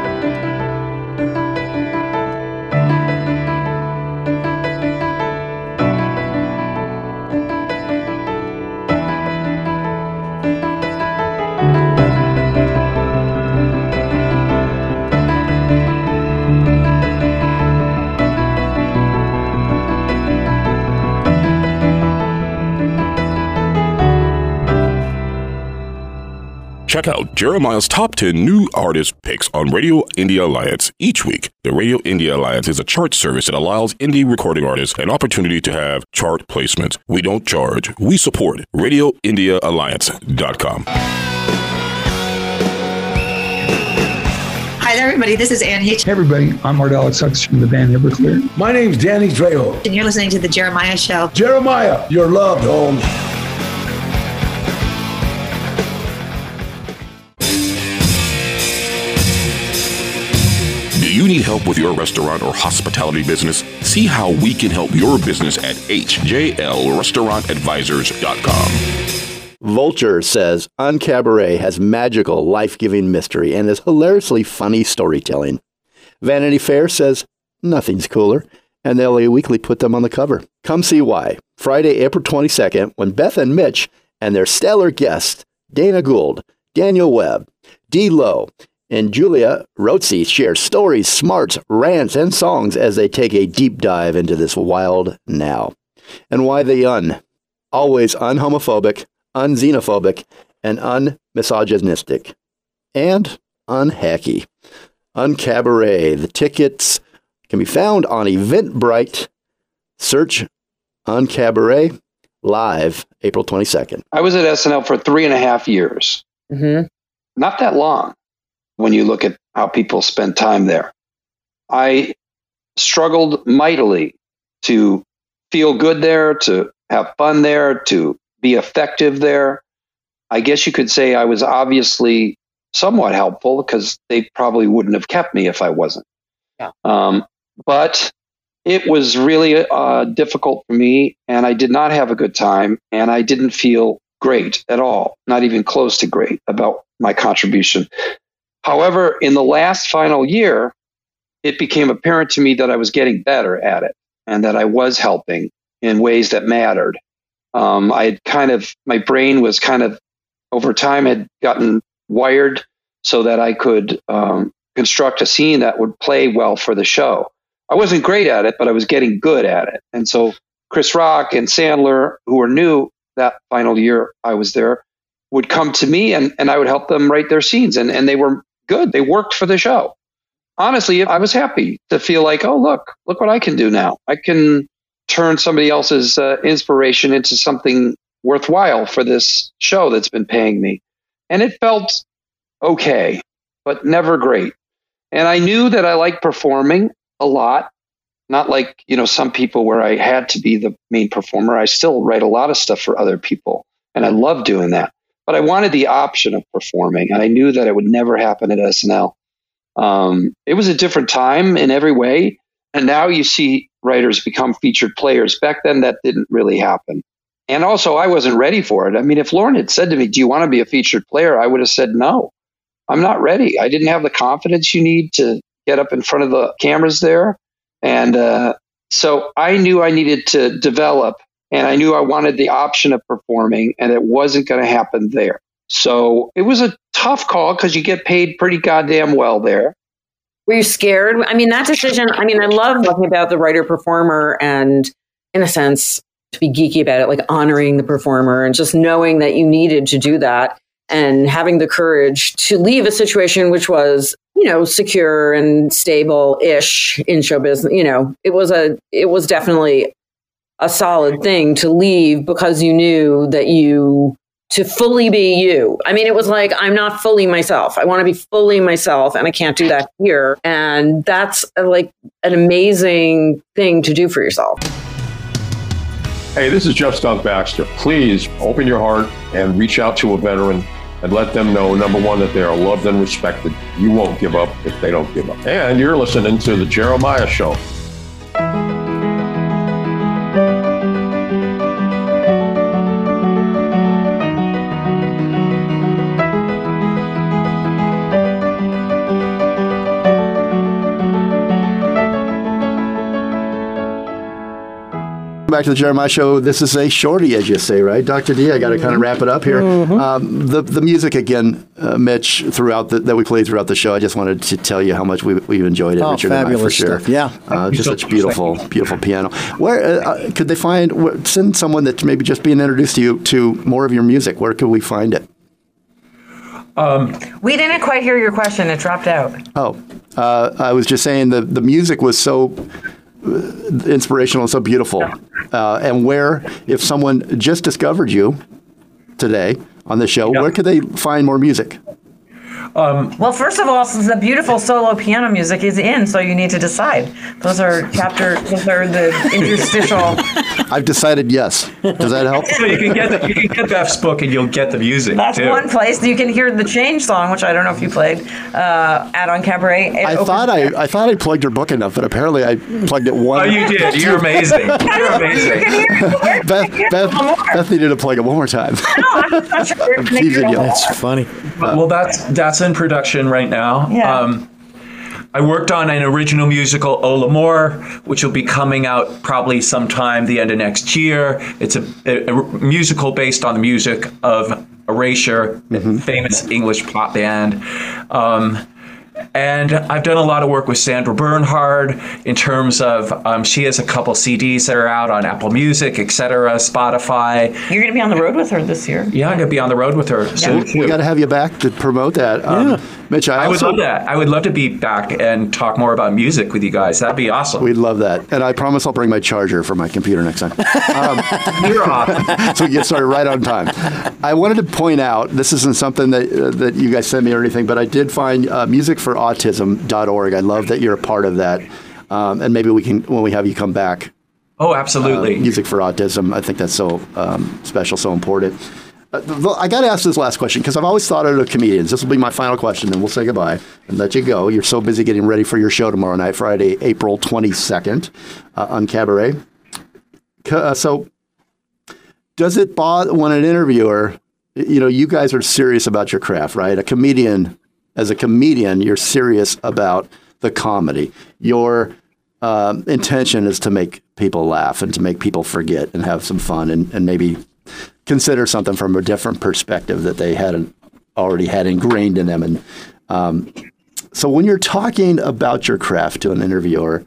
Speaker 1: Check out Jeremiah's top 10 new artist picks on Radio India Alliance each week. The Radio India Alliance is a chart service that allows indie recording artists an opportunity to have chart placements. We don't charge. We support. RadioIndiaAlliance.com.
Speaker 21: Hi there, everybody. This is Ann Hitch.
Speaker 22: Hey, everybody. I'm Art Alexakis from the band Everclear.
Speaker 23: My name's Danny Trejo.
Speaker 21: And you're listening to The Jeremiah Show.
Speaker 23: Jeremiah, you're loved, Holmes.
Speaker 1: Do you need help with your restaurant or hospitality business? See how we can help your business at hjlrestaurantadvisors.com.
Speaker 2: Vulture says Uncabaret has magical, life-giving mystery and is hilariously funny storytelling. Vanity Fair says nothing's cooler, and the LA Weekly put them on the cover. Come see why. Friday, April 22nd, when Beth and Mitch and their stellar guests, Dana Gould, Daniel Webb, D. Lowe, and Julia Rotzi share stories, smarts, rants, and songs as they take a deep dive into this wild now. And why the always unhomophobic, unxenophobic, and unmisogynistic. And unhacky. Uncabaret. The tickets can be found on Eventbrite. Search Uncabaret live April 22nd.
Speaker 24: I was at SNL for 3.5 years.
Speaker 17: Mm-hmm.
Speaker 24: Not that long when you look at how people spend time there. I struggled mightily to feel good there, to have fun there, to be effective there. I guess you could say I was obviously somewhat helpful because they probably wouldn't have kept me if I wasn't.
Speaker 17: Yeah.
Speaker 24: But it was really difficult for me, and I did not have a good time, and I didn't feel great at all, not even close to great about my contribution. However, in the last final year, it became apparent to me that I was getting better at it and that I was helping in ways that mattered. My brain was kind of over time had gotten wired so that I could construct a scene that would play well for the show. I wasn't great at it, but I was getting good at it. And so Chris Rock and Sandler, who were new that final year I was there, would come to me and I would help them write their scenes. And they were good. They worked for the show. Honestly, I was happy to feel like, oh, look what I can do now. I can turn somebody else's inspiration into something worthwhile for this show that's been paying me. And it felt okay, but never great. And I knew that I liked performing a lot, not like, some people where I had to be the main performer. I still write a lot of stuff for other people, and I love doing that. But I wanted the option of performing, and I knew that it would never happen at SNL. It was a different time in every way. And now you see writers become featured players. Back then, that didn't really happen. And also, I wasn't ready for it. I mean, if Lauren had said to me, do you want to be a featured player? I would have said, no, I'm not ready. I didn't have the confidence you need to get up in front of the cameras there. And so I knew I needed to develop, and I knew I wanted the option of performing, and it wasn't going to happen there. So it was a tough call because you get paid pretty goddamn well there.
Speaker 17: Were you scared? I mean, that decision, I love talking about the writer-performer and, in a sense, to be geeky about it, like honoring the performer and just knowing that you needed to do that and having the courage to leave a situation which was, secure and stable-ish in show business. It was definitely a solid thing to leave because you knew that to fully be you. It was like, I'm not fully myself. I want to be fully myself, and I can't do that here. And that's like an amazing thing to do for yourself.
Speaker 7: Hey, this is Jeff Stunk Baxter. Please open your heart and reach out to a veteran and let them know, number one, that they are loved and respected. You won't give up if they don't give up. And you're listening to The Jeremiah Show.
Speaker 2: Back to the Jeremiah Show. This is a shorty, as you say, right, Dr. D? I got to kind of wrap it up here. The music again, Mitch, that we played throughout the show. I just wanted to tell you how much we've enjoyed it, Richard and I, for sure.
Speaker 3: Stuff. Yeah,
Speaker 2: just such beautiful piano. Where could they send someone that maybe just being introduced to more of your music? Where could we find it?
Speaker 4: We didn't quite hear your question. It dropped out.
Speaker 2: I was just saying the music was so inspirational and so beautiful. And where, if someone just discovered you today on the show, where could they find more music?
Speaker 4: Well, first of all, the beautiful solo piano music is in, so you need to decide. Those are the interstitial.
Speaker 2: I've decided yes. Does that help?
Speaker 5: So you can get Beth's book and you'll get the music.
Speaker 4: That's
Speaker 5: too.
Speaker 4: one place. You can hear the Change song, which I don't know if you played, at On Cabaret.
Speaker 2: I thought I plugged her book enough, but apparently I plugged it one.
Speaker 5: Oh, you did. You're amazing. You're amazing.
Speaker 2: Beth needed to plug it one more time.
Speaker 4: No, I'm not sure.
Speaker 3: That's funny.
Speaker 5: Well, that's in production right now.
Speaker 4: Yeah.
Speaker 5: I worked on an original musical, Ola Moore, which will be coming out probably sometime the end of next year. It's a musical based on the music of Erasure, a famous English pop band. And I've done a lot of work with Sandra Bernhard in terms of she has a couple CDs that are out on Apple Music, etc., Spotify.
Speaker 4: You're going to be on the road with her this year.
Speaker 5: Yeah, I'm going to be on the road with her.
Speaker 2: So we got to have you back to promote that. Mitch,
Speaker 5: I would love that. I would love to be back and talk more about music with you guys. That'd be awesome.
Speaker 2: We'd love that. And I promise I'll bring my charger for my computer next time.
Speaker 5: You're awesome.
Speaker 2: So we get started right on time. I wanted to point out, this isn't something that you guys sent me or anything, but I did find musicforautism.org. I love that you're a part of that. And maybe we can, when we have you come back.
Speaker 5: Oh, absolutely.
Speaker 2: Music for Autism. I think that's so special, so important. I got to ask this last question because I've always thought of comedians. This will be my final question, and we'll say goodbye and let you go. You're so busy getting ready for your show tomorrow night, Friday, April 22nd, on Cabaret. So does it bother when an interviewer, you guys are serious about your craft, right? As a comedian, you're serious about the comedy. Your intention is to make people laugh and to make people forget and have some fun and maybe consider something from a different perspective that they hadn't already had ingrained in them. And so when you're talking about your craft to an interviewer,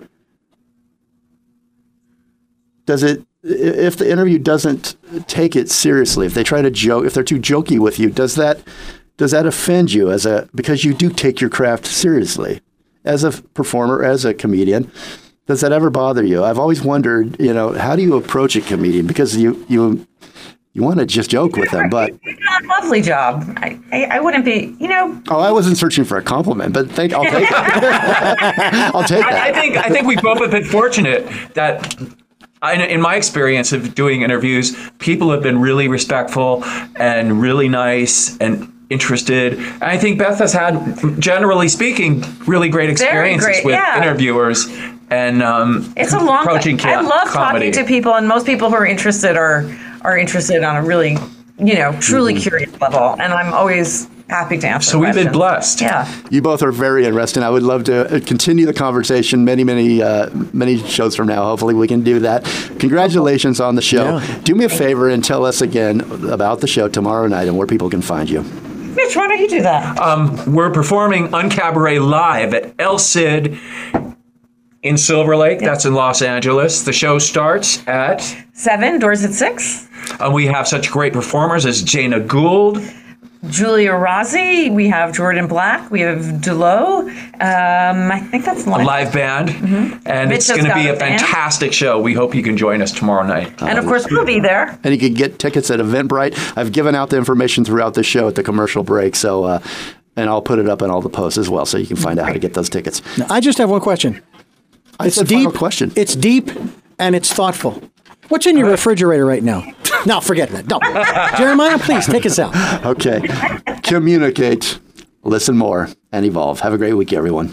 Speaker 2: if the interview doesn't take it seriously, if they try to joke, if they're too jokey with you, does that offend you because you do take your craft seriously as a performer, as a comedian? Does that ever bother you? I've always wondered, how do you approach a comedian? Because you want to just joke with them, but
Speaker 4: you did a lovely job. I wouldn't be,
Speaker 2: Oh, I wasn't searching for a compliment, but I'll take it. I'll take that.
Speaker 5: I think we've both been fortunate that, in my experience of doing interviews, people have been really respectful and really nice and interested. And I think Beth has had, generally speaking, really great experiences with interviewers and
Speaker 4: it's a long.
Speaker 5: approaching
Speaker 4: I love
Speaker 5: comedy.
Speaker 4: talking to people, and most people who are interested are interested on a really, truly curious level. And I'm always happy to answer.
Speaker 5: So we've been
Speaker 4: questions.
Speaker 5: blessed.
Speaker 4: Yeah.
Speaker 2: You both are very interesting. I would love to continue the conversation many shows from now. Hopefully we can do that. Congratulations on the show.
Speaker 3: Yeah.
Speaker 2: Do me a favor and tell us again about the show tomorrow night and where people can find you.
Speaker 4: Mitch, why don't you do that?
Speaker 5: We're performing Uncabaret live at El Cid in Silver Lake. That's in Los Angeles. The show starts at
Speaker 4: 7, doors at 6.
Speaker 5: We have such great performers as Jana Gould,
Speaker 4: Julia Rossi, we have Jordan Black, we have Delo. I think that's
Speaker 5: a live band, and
Speaker 4: Mitch
Speaker 5: it's
Speaker 4: has
Speaker 5: going to
Speaker 4: got
Speaker 5: be
Speaker 4: a
Speaker 5: a
Speaker 4: band.
Speaker 5: fantastic show. We hope you can join us tomorrow night.
Speaker 4: And of course, we'll be there.
Speaker 2: And you can get tickets at Eventbrite. I've given out the information throughout the show at the commercial break, so and I'll put it up in all the posts as well, so you can find out how to get those tickets.
Speaker 3: Now, I just have one question. It's
Speaker 2: said
Speaker 3: deep.
Speaker 2: final question.
Speaker 3: It's deep and it's thoughtful. What's in your refrigerator right now? No, forget that. No. Jeremiah, please take us out.
Speaker 2: Okay. Communicate, listen more, and evolve. Have a great week, everyone.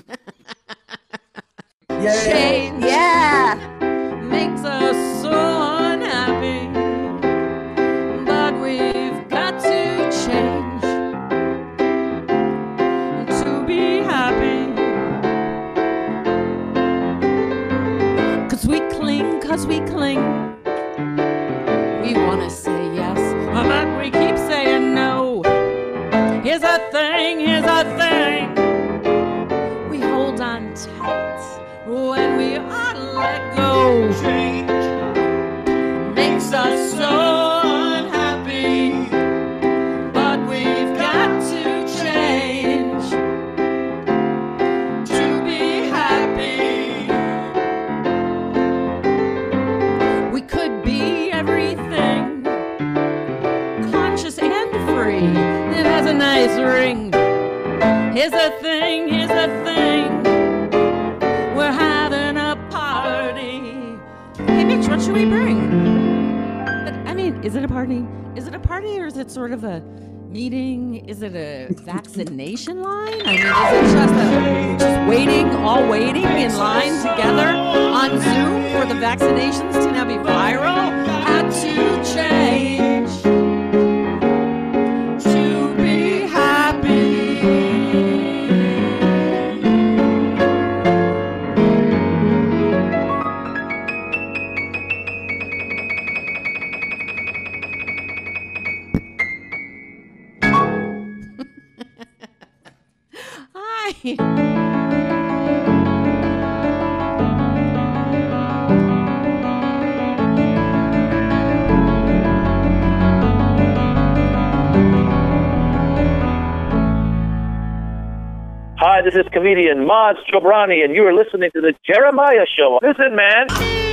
Speaker 8: Change, makes us so unhappy, but we've got to change to be happy. 'Cause we cling. We want to say yes, but we keep saying no. Here's a thing. We hold on tight when we ought to let go. Change makes us so unhappy, but we've got to change to be happy. We could be everything, conscious and free. It has a nice ring. Here's a thing. We're having a party. Hey, Mitch, what should we bring? But, I mean, is it a party? Is it a party or is it sort of a meeting? Is it a vaccination line? I mean, is it just waiting in line together on Zoom for the vaccinations to now be viral? Had to change to be happy.
Speaker 9: Hi, this is comedian Maz Jobrani, and you are listening to The Jeremiah Show. Listen, man.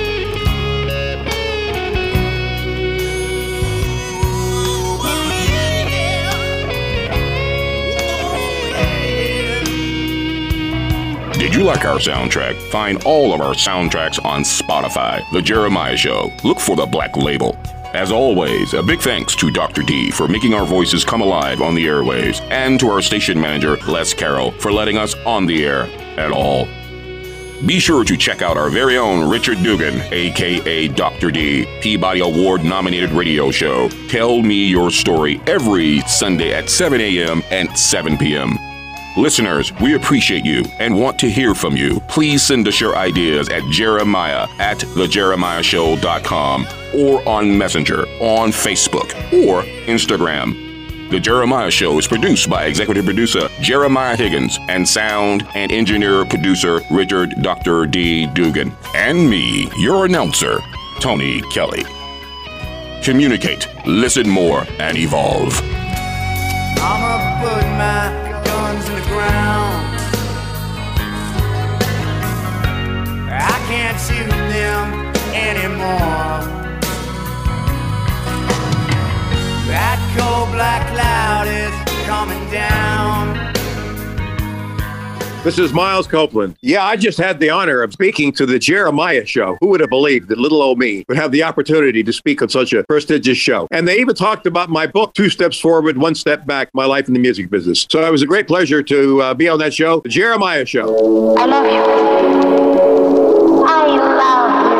Speaker 1: Did you like our soundtrack? Find all of our soundtracks on Spotify. The Jeremiah Show. Look for the Black Label. As always, a big thanks to Dr. D for making our voices come alive on the airwaves, and to our station manager, Les Carroll, for letting us on the air at all. Be sure to check out our very own Richard Dugan, a.k.a. Dr. D, Peabody Award-nominated radio show, Tell Me Your Story, every Sunday at 7 a.m. and 7 p.m. Listeners, we appreciate you and want to hear from you. Please send us your ideas at jeremiah@thejeremiahshow.com or on Messenger, on Facebook, or Instagram. The Jeremiah Show is produced by executive producer Jeremiah Higgins and sound and engineer producer Richard Dr. D. Dugan. And me, your announcer, Tony Kelly. Communicate, listen more, and evolve.
Speaker 10: I'ma put my guns in the ground. I can't shoot them anymore. That cold black cloud is coming down.
Speaker 7: This is Miles Copeland. Yeah, I just had the honor of speaking to the Jeremiah Show. Who would have believed that little old me would have the opportunity to speak on such a prestigious show? And they even talked about my book, 2 Steps Forward, 1 Step Back, My Life in the Music Business. So it was a great pleasure to be on that show, the Jeremiah Show.
Speaker 10: I love you. I love you.